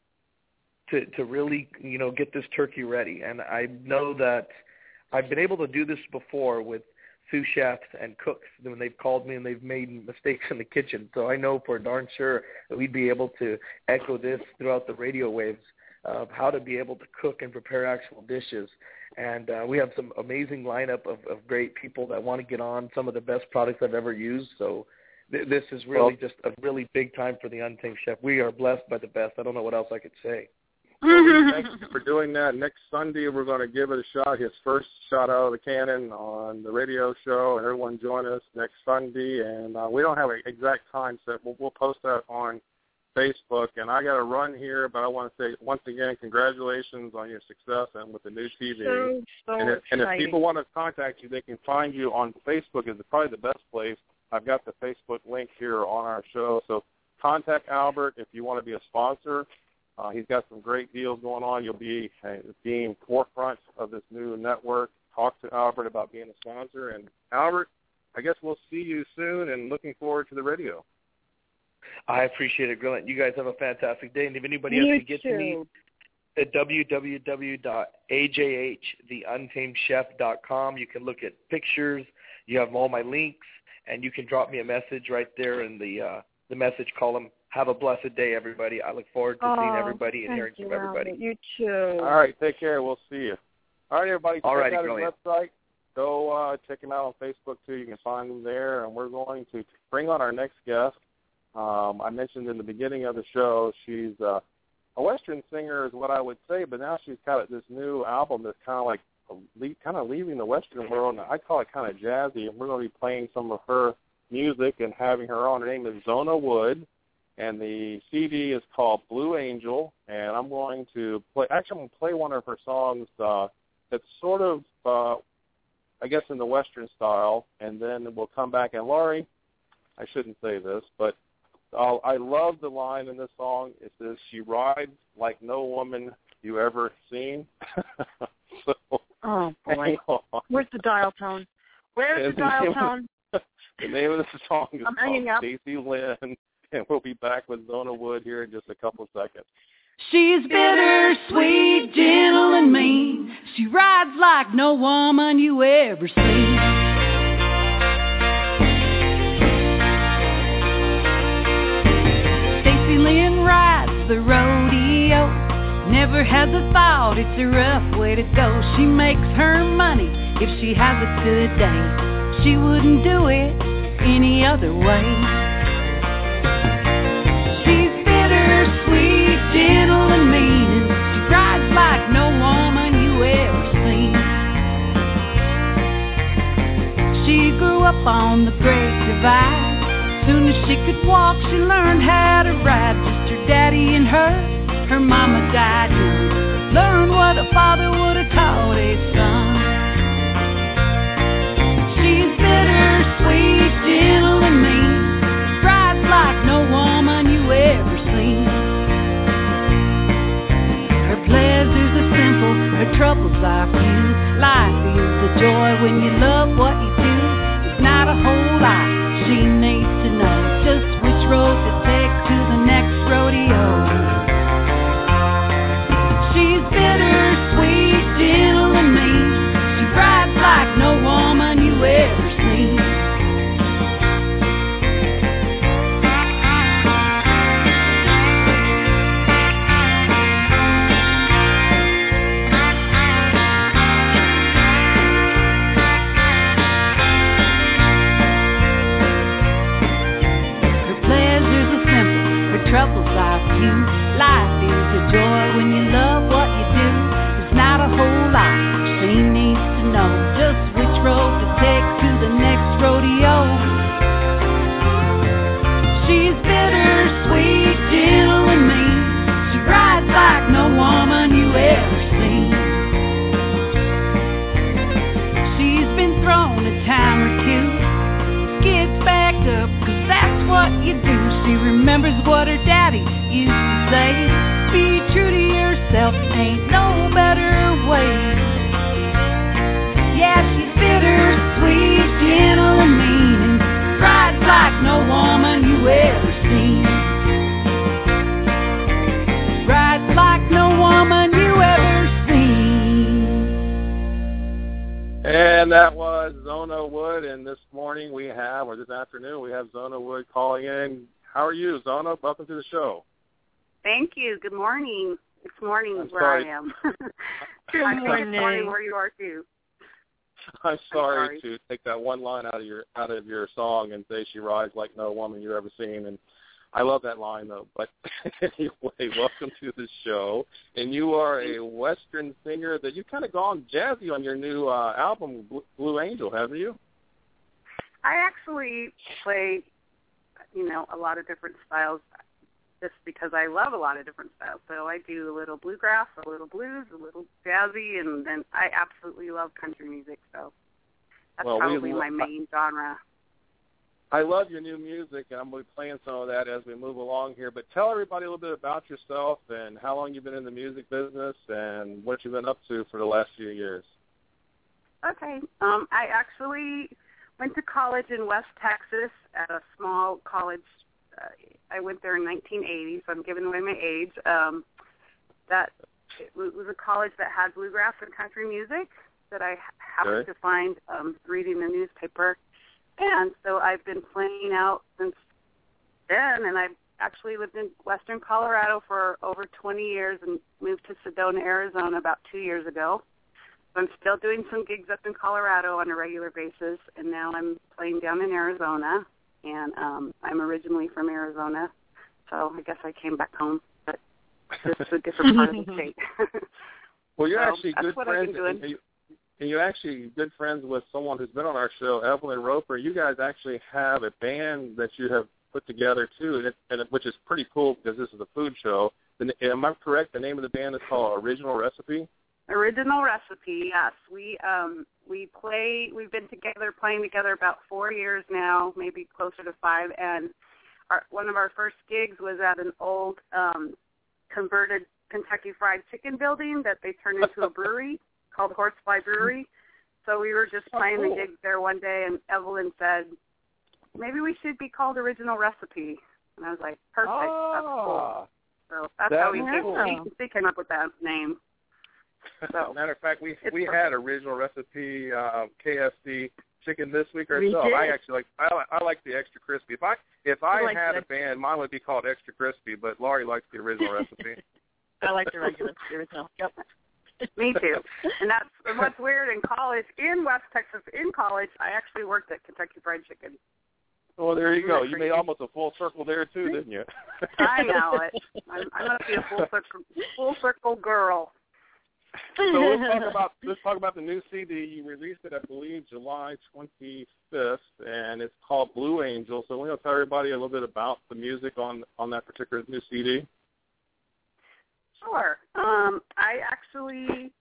to to really, you know, get this turkey ready. And I know that I've been able to do this before with sous chefs and cooks when they've called me and they've made mistakes in the kitchen. So I know for darn sure that we'd be able to echo this throughout the radio waves of how to be able to cook and prepare actual dishes. And uh, we have some amazing lineup of, of great people that want to get on, some of the best products I've ever used. So th- this is really well, just a really big time for the Untamed Chef. We are blessed by the best. I don't know what else I could say. Well, thank you for doing that. Next Sunday, we're going to give it a shot, his first shot out of the cannon on the radio show, and everyone join us next Sunday. And uh, we don't have an exact time set. We'll, we'll post that on Facebook. And I got to run here, but I want to say, once again, congratulations on your success and with the new T V. So, so and, if, and if exciting. people want to contact you, they can find you on Facebook. Is probably the best place. I've got the Facebook link here on our show. So contact Albert if you want to be a sponsor. Uh, he's got some great deals going on. You'll be uh, being forefront of this new network. Talk to Albert about being a sponsor. And, Albert, I guess we'll see you soon, and looking forward to the radio. I appreciate it, Grillant. You guys have a fantastic day. And if anybody You else can get too. to me at w w w dot a j h the untamed chef dot com, you can look at pictures. You have all my links, and you can drop me a message right there in the uh, the message column. Have a blessed day, everybody. I look forward to oh, seeing everybody and hearing you, from everybody. Albert. You too. All right, take care. We'll see you. All right, everybody, All check righty, out his brilliant. website. Go uh, check him out on Facebook, too. You can find him there. And we're going to bring on our next guest. Um, I mentioned in the beginning of the show, she's uh, a Western singer is what I would say, but now she's got this new album that's kind of like le- kind of leaving the Western world, and I call it kind of jazzy, and we're going to be playing some of her music and having her on. Her name is Zona Wood, and the C D is called Blue Angel, and I'm going to play, actually I'm going to play one of her songs uh, that's sort of, uh, I guess, in the Western style, and then we'll come back. And Laurie, I shouldn't say this, but uh, I love the line in this song. It says, "She rides like no woman you ever seen." So, oh, boy. Where's the dial tone? Where's the dial tone? The name of the song is I'm hanging called up. Stacey Lynn, and we'll be back with Zona Wood here in just a couple of seconds. She's bitter, sweet, gentle, and mean. She rides like no woman you ever seen. Stacey Lynn rides the rodeo. Never has a thought it's a rough way to go. She makes her money if she has a good day. She wouldn't do it any other way. She's bitter, sweet, gentle, and mean. She rides like no woman you ever seen. She grew up on the Great Divide. Soon as she could walk, she learned how to ride. Just her daddy and her, her mama died young. Learned what a father would have taught a son. She's bitter, sweet, gentle, and mean. Rides like no woman you ever seen. Her pleasures are simple, her troubles are few. Life is a joy when you love what you do. It's not a whole lot she needs to know, just which road to take to the next rodeo. She's bitter, sweet, gentle, and mean. She rides like no woman you ever seen. Her pleasures are simple, her troubles are few. Life is a joy when you love what you do. It's not a whole lot she needs to know, just which road to take to the next rodeo. She's bitter, sweet, gentle, and mean. She rides like no woman you ever seen. She's been thrown a time or two, gets back up, 'cause that's what you do. She remembers what her daddy used to say. Be true to yourself, ain't no better way. Yeah, she's bitter, sweet, gentle, and mean, and rides like no woman you ever seen. Rides like no woman you ever seen. And that was Zona Wood, and this morning we have, or this afternoon, we have Zona Wood calling in. How are you, Zona? Welcome to the show. Thank you. Good morning. It's morning I'm where sorry. I am. Good I think morning. it's morning where you are too. I'm sorry, sorry. to take that one line out of your out of your song and say she rides like no woman you've ever seen. And I love that line, though. But anyway, welcome to the show. And you are a Western singer that you've kind of gone jazzy on your new uh, album, Blue Angel, haven't you? I actually play, you know, a lot of different styles just because I love a lot of different styles. So I do a little bluegrass, a little blues, a little jazzy, and then I absolutely love country music. So that's well, probably lo- my main genre. I love your new music, and I'm going to be playing some of that as we move along here. But tell everybody a little bit about yourself and how long you've been in the music business and what you've been up to for the last few years. Okay. Um, I actually went to college in West Texas at a small college. Uh, I went there in nineteen eighty, so I'm giving away my age. Um, that it was a college that had bluegrass and country music that I happened okay. to find um, reading the newspaper. And so I've been playing out since then, and I've actually lived in western Colorado for over twenty years and moved to Sedona, Arizona about two years ago. So I'm still doing some gigs up in Colorado on a regular basis, and now I'm playing down in Arizona, and um, I'm originally from Arizona, so I guess I came back home, but just a different part of the state. Well, you're so actually that's good what friends. I've been doing. And you- And you're actually good friends with someone who's been on our show, Evelyn Roper. You guys actually have a band that you have put together, too, and it, and it, which is pretty cool because this is a food show. The, am I correct? The name of the band is called Original Recipe? Original Recipe, yes. We um, we play, we've been together, playing together about four years now, maybe closer to five, and our, one of our first gigs was at an old um, converted Kentucky Fried Chicken building that they turned into a brewery called Horsefly Brewery. So we were just playing oh, cool. the gig there one day, and Evelyn said, maybe we should be called Original Recipe. And I was like, perfect, oh, that's cool. So that's that how we cool. came, we came up with that name. So, matter of fact, we we perfect. had Original Recipe uh, K F C chicken this week We ourselves. did. I actually like I, like- I like the extra crispy. If I if I, I like had the a band, mine would be called Extra Crispy, but Laurie likes the Original Recipe. I like the regular, the original. Yep. Me too. And that's what's weird in college, in West Texas, in college, I actually worked at Kentucky Fried Chicken. Well, there you go. You made almost a full circle there too, didn't you? I know it. I'm, I must be a full circle, full circle girl. So let's talk about let's talk about the new C D. You released it, I believe, July twenty-fifth, and it's called Blue Angel. So we're going to tell everybody a little bit about the music on on that particular new C D. Sure. Um, I actually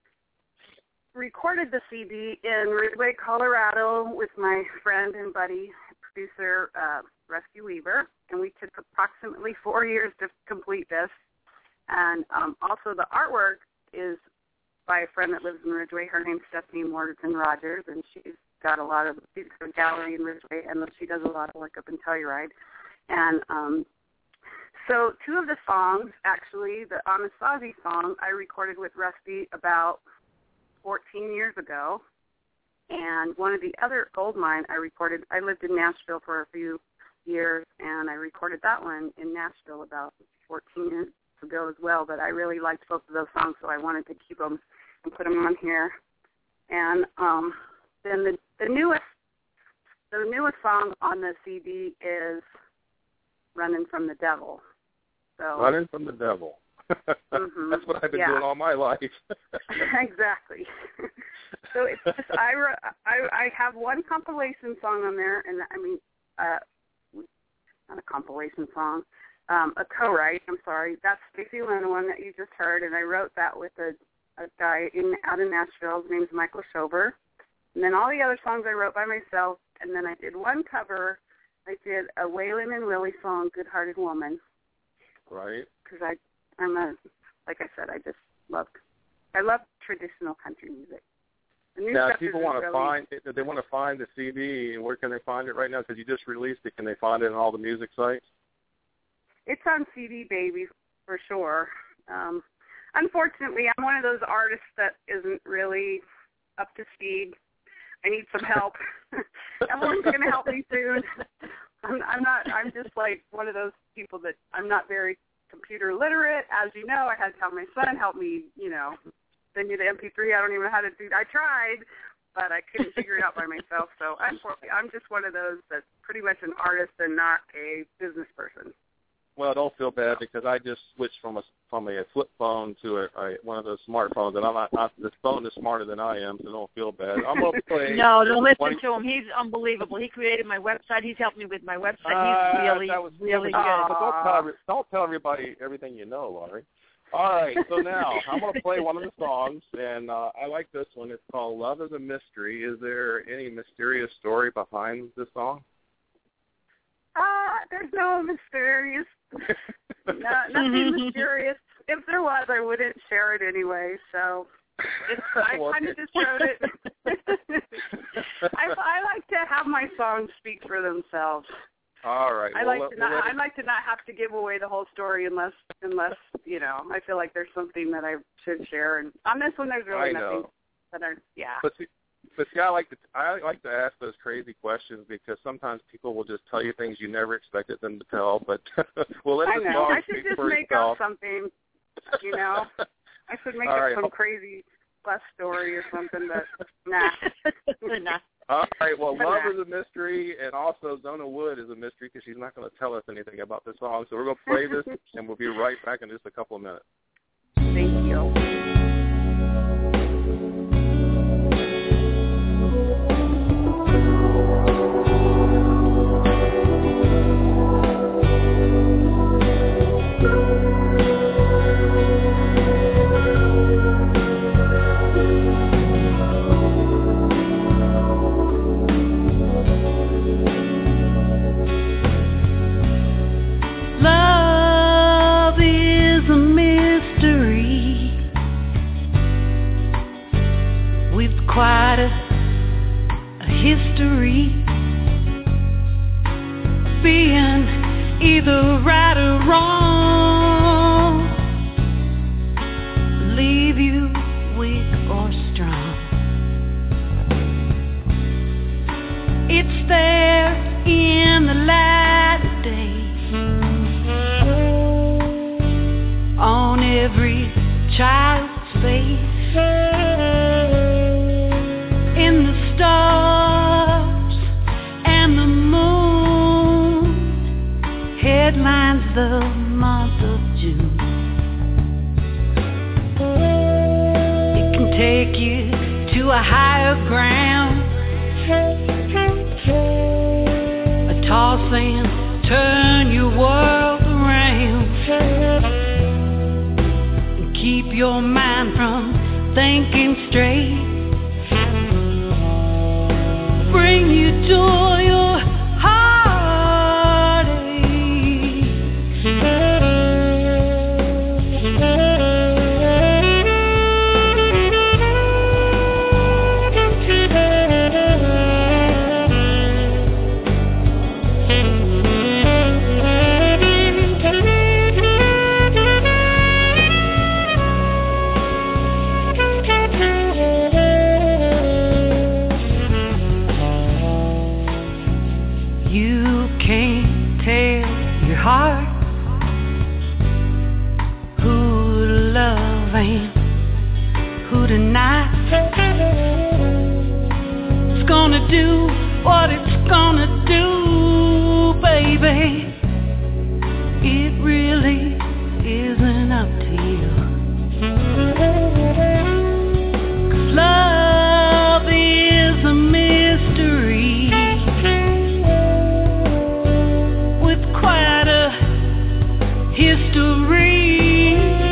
recorded the C D in Ridgway, Colorado, with my friend and buddy, producer uh, Rusty Weaver, and we took approximately four years to complete this. And um, also the artwork is by a friend that lives in Ridgway. Her name's Stephanie Morgan Rogers, and she's got a lot of, she's got a gallery in Ridgway, and she does a lot of work up in Telluride. And um, so two of the songs, actually, the Anasazi song, I recorded with Rusty about fourteen years ago. And one of the other, Goldmine, I recorded, I lived in Nashville for a few years, and I recorded that one in Nashville about fourteen years ago as well. But I really liked both of those songs, so I wanted to keep them and put them on here. And um, then the, the newest the newest song on the C D is Running from the Devil. So, Running from the Devil. mm-hmm. That's what I've been yeah. doing all my life. Exactly. So it's just I, I I have one compilation song on there, and I mean, uh, not a compilation song, um, a co-write. I'm sorry, that's Stacey Lynn, one that you just heard, and I wrote that with a, a guy in out in Nashville. His name's Michael Schober. And then all the other songs I wrote by myself, and then I did one cover. I did a Waylon and Willie song, "Good Hearted Woman." Right. Because I, I'm a, like I said, I just love, I love traditional country music. The new Now, if stuff people is want to really, find, if they want to find the C D, where can they find it right now? Because you just released it. Can they find it on all the music sites? It's on C D Baby for sure. Um, unfortunately, I'm one of those artists that isn't really up to speed. I need some help. Everyone's going to help me soon. I'm, I'm not. I'm just like one of those people that I'm not very computer literate. As you know, I had to have my son help me. You know, send you the M P three. I don't even know how to do. I tried, but I couldn't figure it out by myself. So unfortunately, I'm just one of those that's pretty much an artist and not a business person. Well, don't feel bad because I just switched from a from a flip phone to a, a one of those smartphones, and I'm not, not this phone is smarter than I am, so don't feel bad. I'm gonna play. No, don't listen twenty to him. He's unbelievable. He created my website. He's helped me with my website. Uh, He's really, that was really uh, good. But don't tell every, don't tell everybody everything you know, Laurie. All right, so now I'm gonna play one of the songs, and uh, I like this one. It's called "Love Is a Mystery." Is there any mysterious story behind this song? Uh, there's no mysterious, no, nothing mysterious. If there was, I wouldn't share it anyway. So it's, I kind of just wrote it. I, I like to have my songs speak for themselves. All right. I well, like to not. well, I like to not have to give away the whole story unless, unless you know, I feel like there's something that I should share. And on this one, there's really I nothing know. that I. Yeah. But see, but see, I like to I like to ask those crazy questions because sometimes people will just tell you things you never expected them to tell. But we'll let I the know. song I should speak just for make itself. up something. You know, I should make All up right. some crazy less story or something. But nah. nah. All right. Well, But Love nah. is a mystery, and also Zona Wood is a mystery because she's not going to tell us anything about the song. So we're going to play this, and we'll be right back in just a couple of minutes. Thank you. Love is a mystery with quite a, a history, being either right or wrong, leave you weak or strong. It's there in the light of day, on every child's face, in the stars and the moon, headlines the month of June. It can take you to a higher ground, a toss and turn your world around, keep your mind from thinking straight, bring you to your you can't tell your heart who to love and who to not. It's gonna do what it's gonna do, baby. It really isn't up to you. 'Cause love is a mystery with quite a history.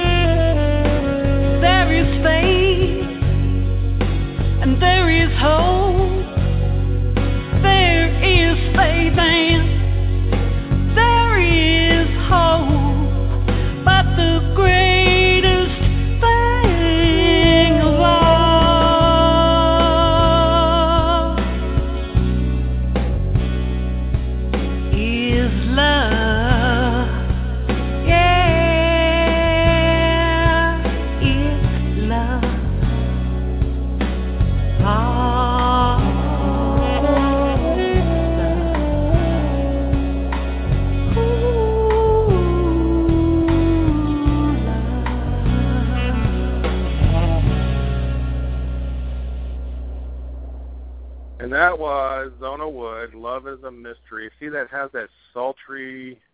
There is faith and there is hope. There is faith and there is hope. But the greatest thing of all is love. Yeah, it's love. Oh, And that was Zona Wood, Love is a Mystery. See, that has that sultry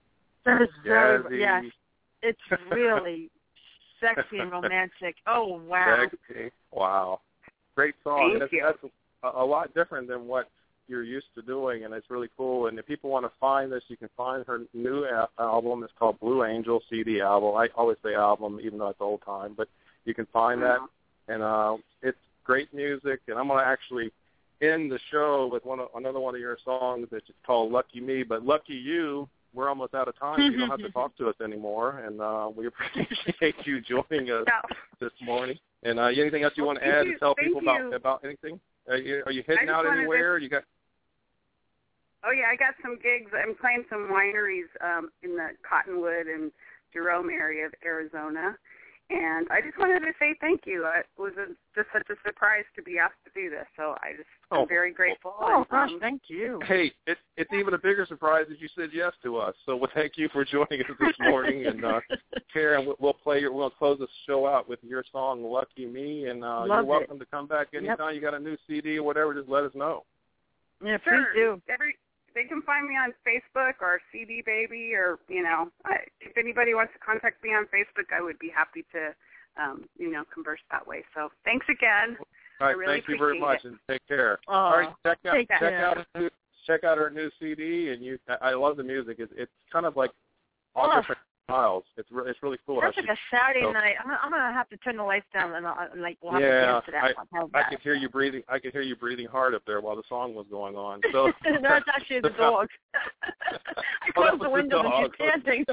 That is very, jazzy. yes. It's really sexy and romantic. Oh, wow. Sexy. Wow. Great song. Thank that's, you. that's a, a lot different than what you're used to doing, and it's really cool. And if people want to find this, you can find her new a- album. It's called Blue Angel C D album. I always say album, even though it's old time, but you can find that. And uh, it's great music. And I'm going to actually end the show with one of, another one of your songs that's called Lucky Me. But lucky you, we're almost out of time. So you don't have to talk to us anymore. And uh, we appreciate you joining us this morning. And uh, anything else you want to Thank add you. to tell Thank people you. about about anything? Are you, are you heading I just out wanted to- anywhere? You got Oh, yeah, I got some gigs. I'm playing some wineries um, in the Cottonwood and Jerome area of Arizona. And I just wanted to say thank you. It was a, just such a surprise to be asked to do this. So I just, Oh. I'm very grateful. Oh, and, gosh, um, thank you. Hey, it's it's even a bigger surprise that you said yes to us. So well, thank you for joining us this morning. And uh, Karen, we'll, we'll play your, we'll close the show out with your song "Lucky Me," and uh, Love you're it. welcome to come back anytime. Yep. You got a new C D or whatever, just let us know. Yeah, Sure. please do. Every, they can find me on Facebook or C D Baby or, you know, I, if anybody wants to contact me on Facebook, I would be happy to, um, you know, converse that way. So thanks again. All right, I really thank you very appreciate much, it. and take care. Aw, All right, check out take check care. out her new, check out her new C D, and you. I I love the music. It's it's kind of like all Oh. different styles. It's re- it's really cool. how Sounds she- like a Saturday so- night. I'm, gonna- I'm going to have to turn the lights down, and, I'll, and like, we'll have to Yeah, dance to that I, one. How's I that? could hear you breathing. I could hear you breathing hard up there while the song was going on. So That's actually the dog. I Oh, closed that the was window the and she's dog. dancing.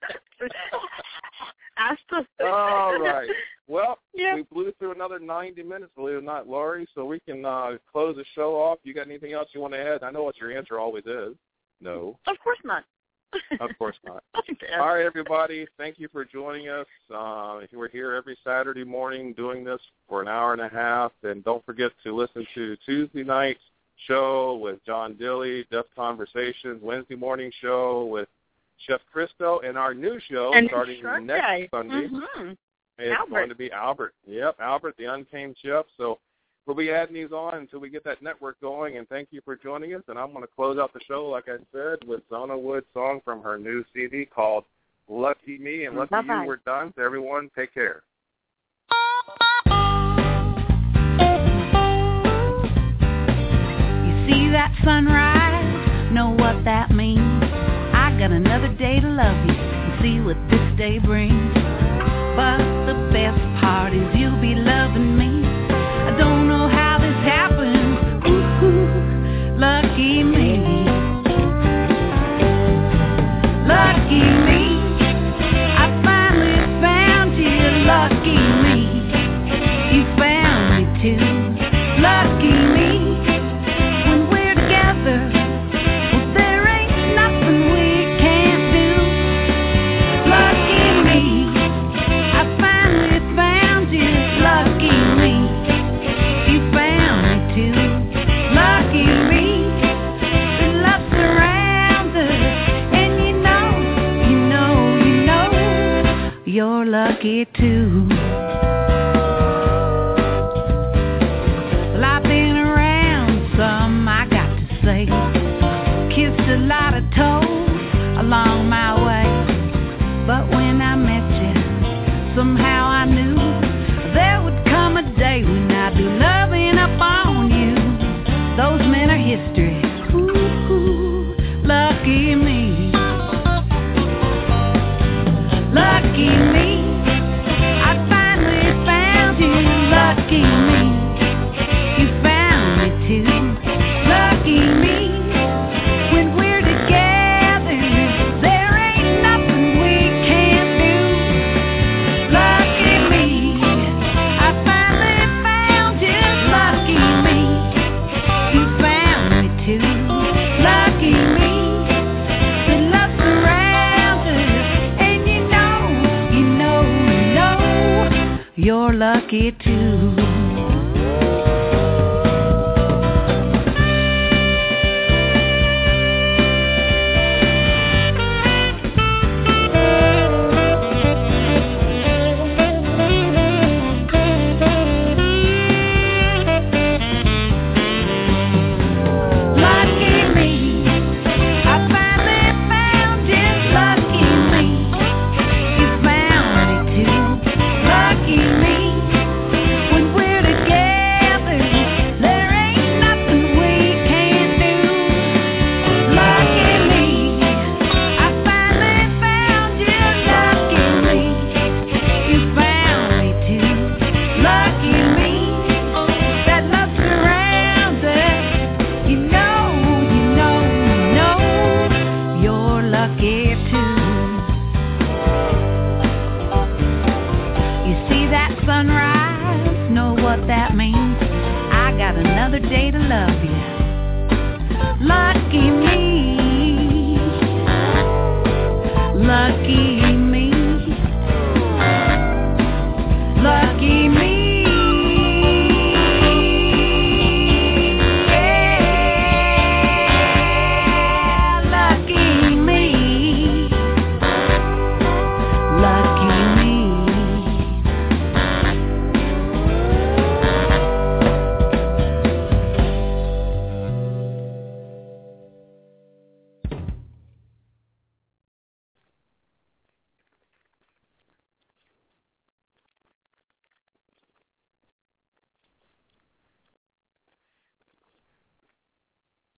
Asta. All right. Well, Yep. we blew through another ninety minutes, believe it or not, Laurie, so we can uh, close the show off. You got anything else you want to add? I know what your answer always is. No. Of course not. Of course not. Okay. All right, everybody. Thank you for joining us. Uh, we're here every Saturday morning doing this for an hour and a half. And don't forget to listen to Tuesday night's show with John Dilley, Deaf Conversations, Wednesday morning show with Chef Christo, and our new show And starting Sunday. next Sunday. Mm-hmm. It's Albert. going to be Albert. Yep, Albert, the Untamed Chef. So we'll be adding these on until we get that network going. And thank you for joining us. And I'm going to close out the show, like I said, with Zona Wood's song from her new C D called Lucky Me. And Lucky Bye-bye. You, we're done. So everyone, take care. You see that sunrise? Know what that means? I got another day to love you and see what this day brings. But the best part is you'll be loving me. I don't know how this happened. Ooh, lucky me. Lucky me. I finally found you. Lucky me. You found me too. Lucky me. When we're together, well, there ain't nothing we can't do. Lucky me. I finally found you. Lucky me. You found me too. Lucky me. The love surrounds us, and you know, you know, you know, you're lucky too. Well, I've been around some, I got to say. Kissed a lot of toes along my way. But when I met you, somehow I knew there would come a day when I'd be loving up on you. Those men are history. Ooh, lucky me. Lucky me. I finally found you. Lucky me. You found me too. Lucky me. When we're together, there ain't nothing we can't do. Lucky me. I finally found you. Lucky me. You found me too. Lucky me. The love surrounds us, and you know, you know, you know, you're lucky too. Lucky me, I finally found you. Lucky day to love you. Lucky me, lucky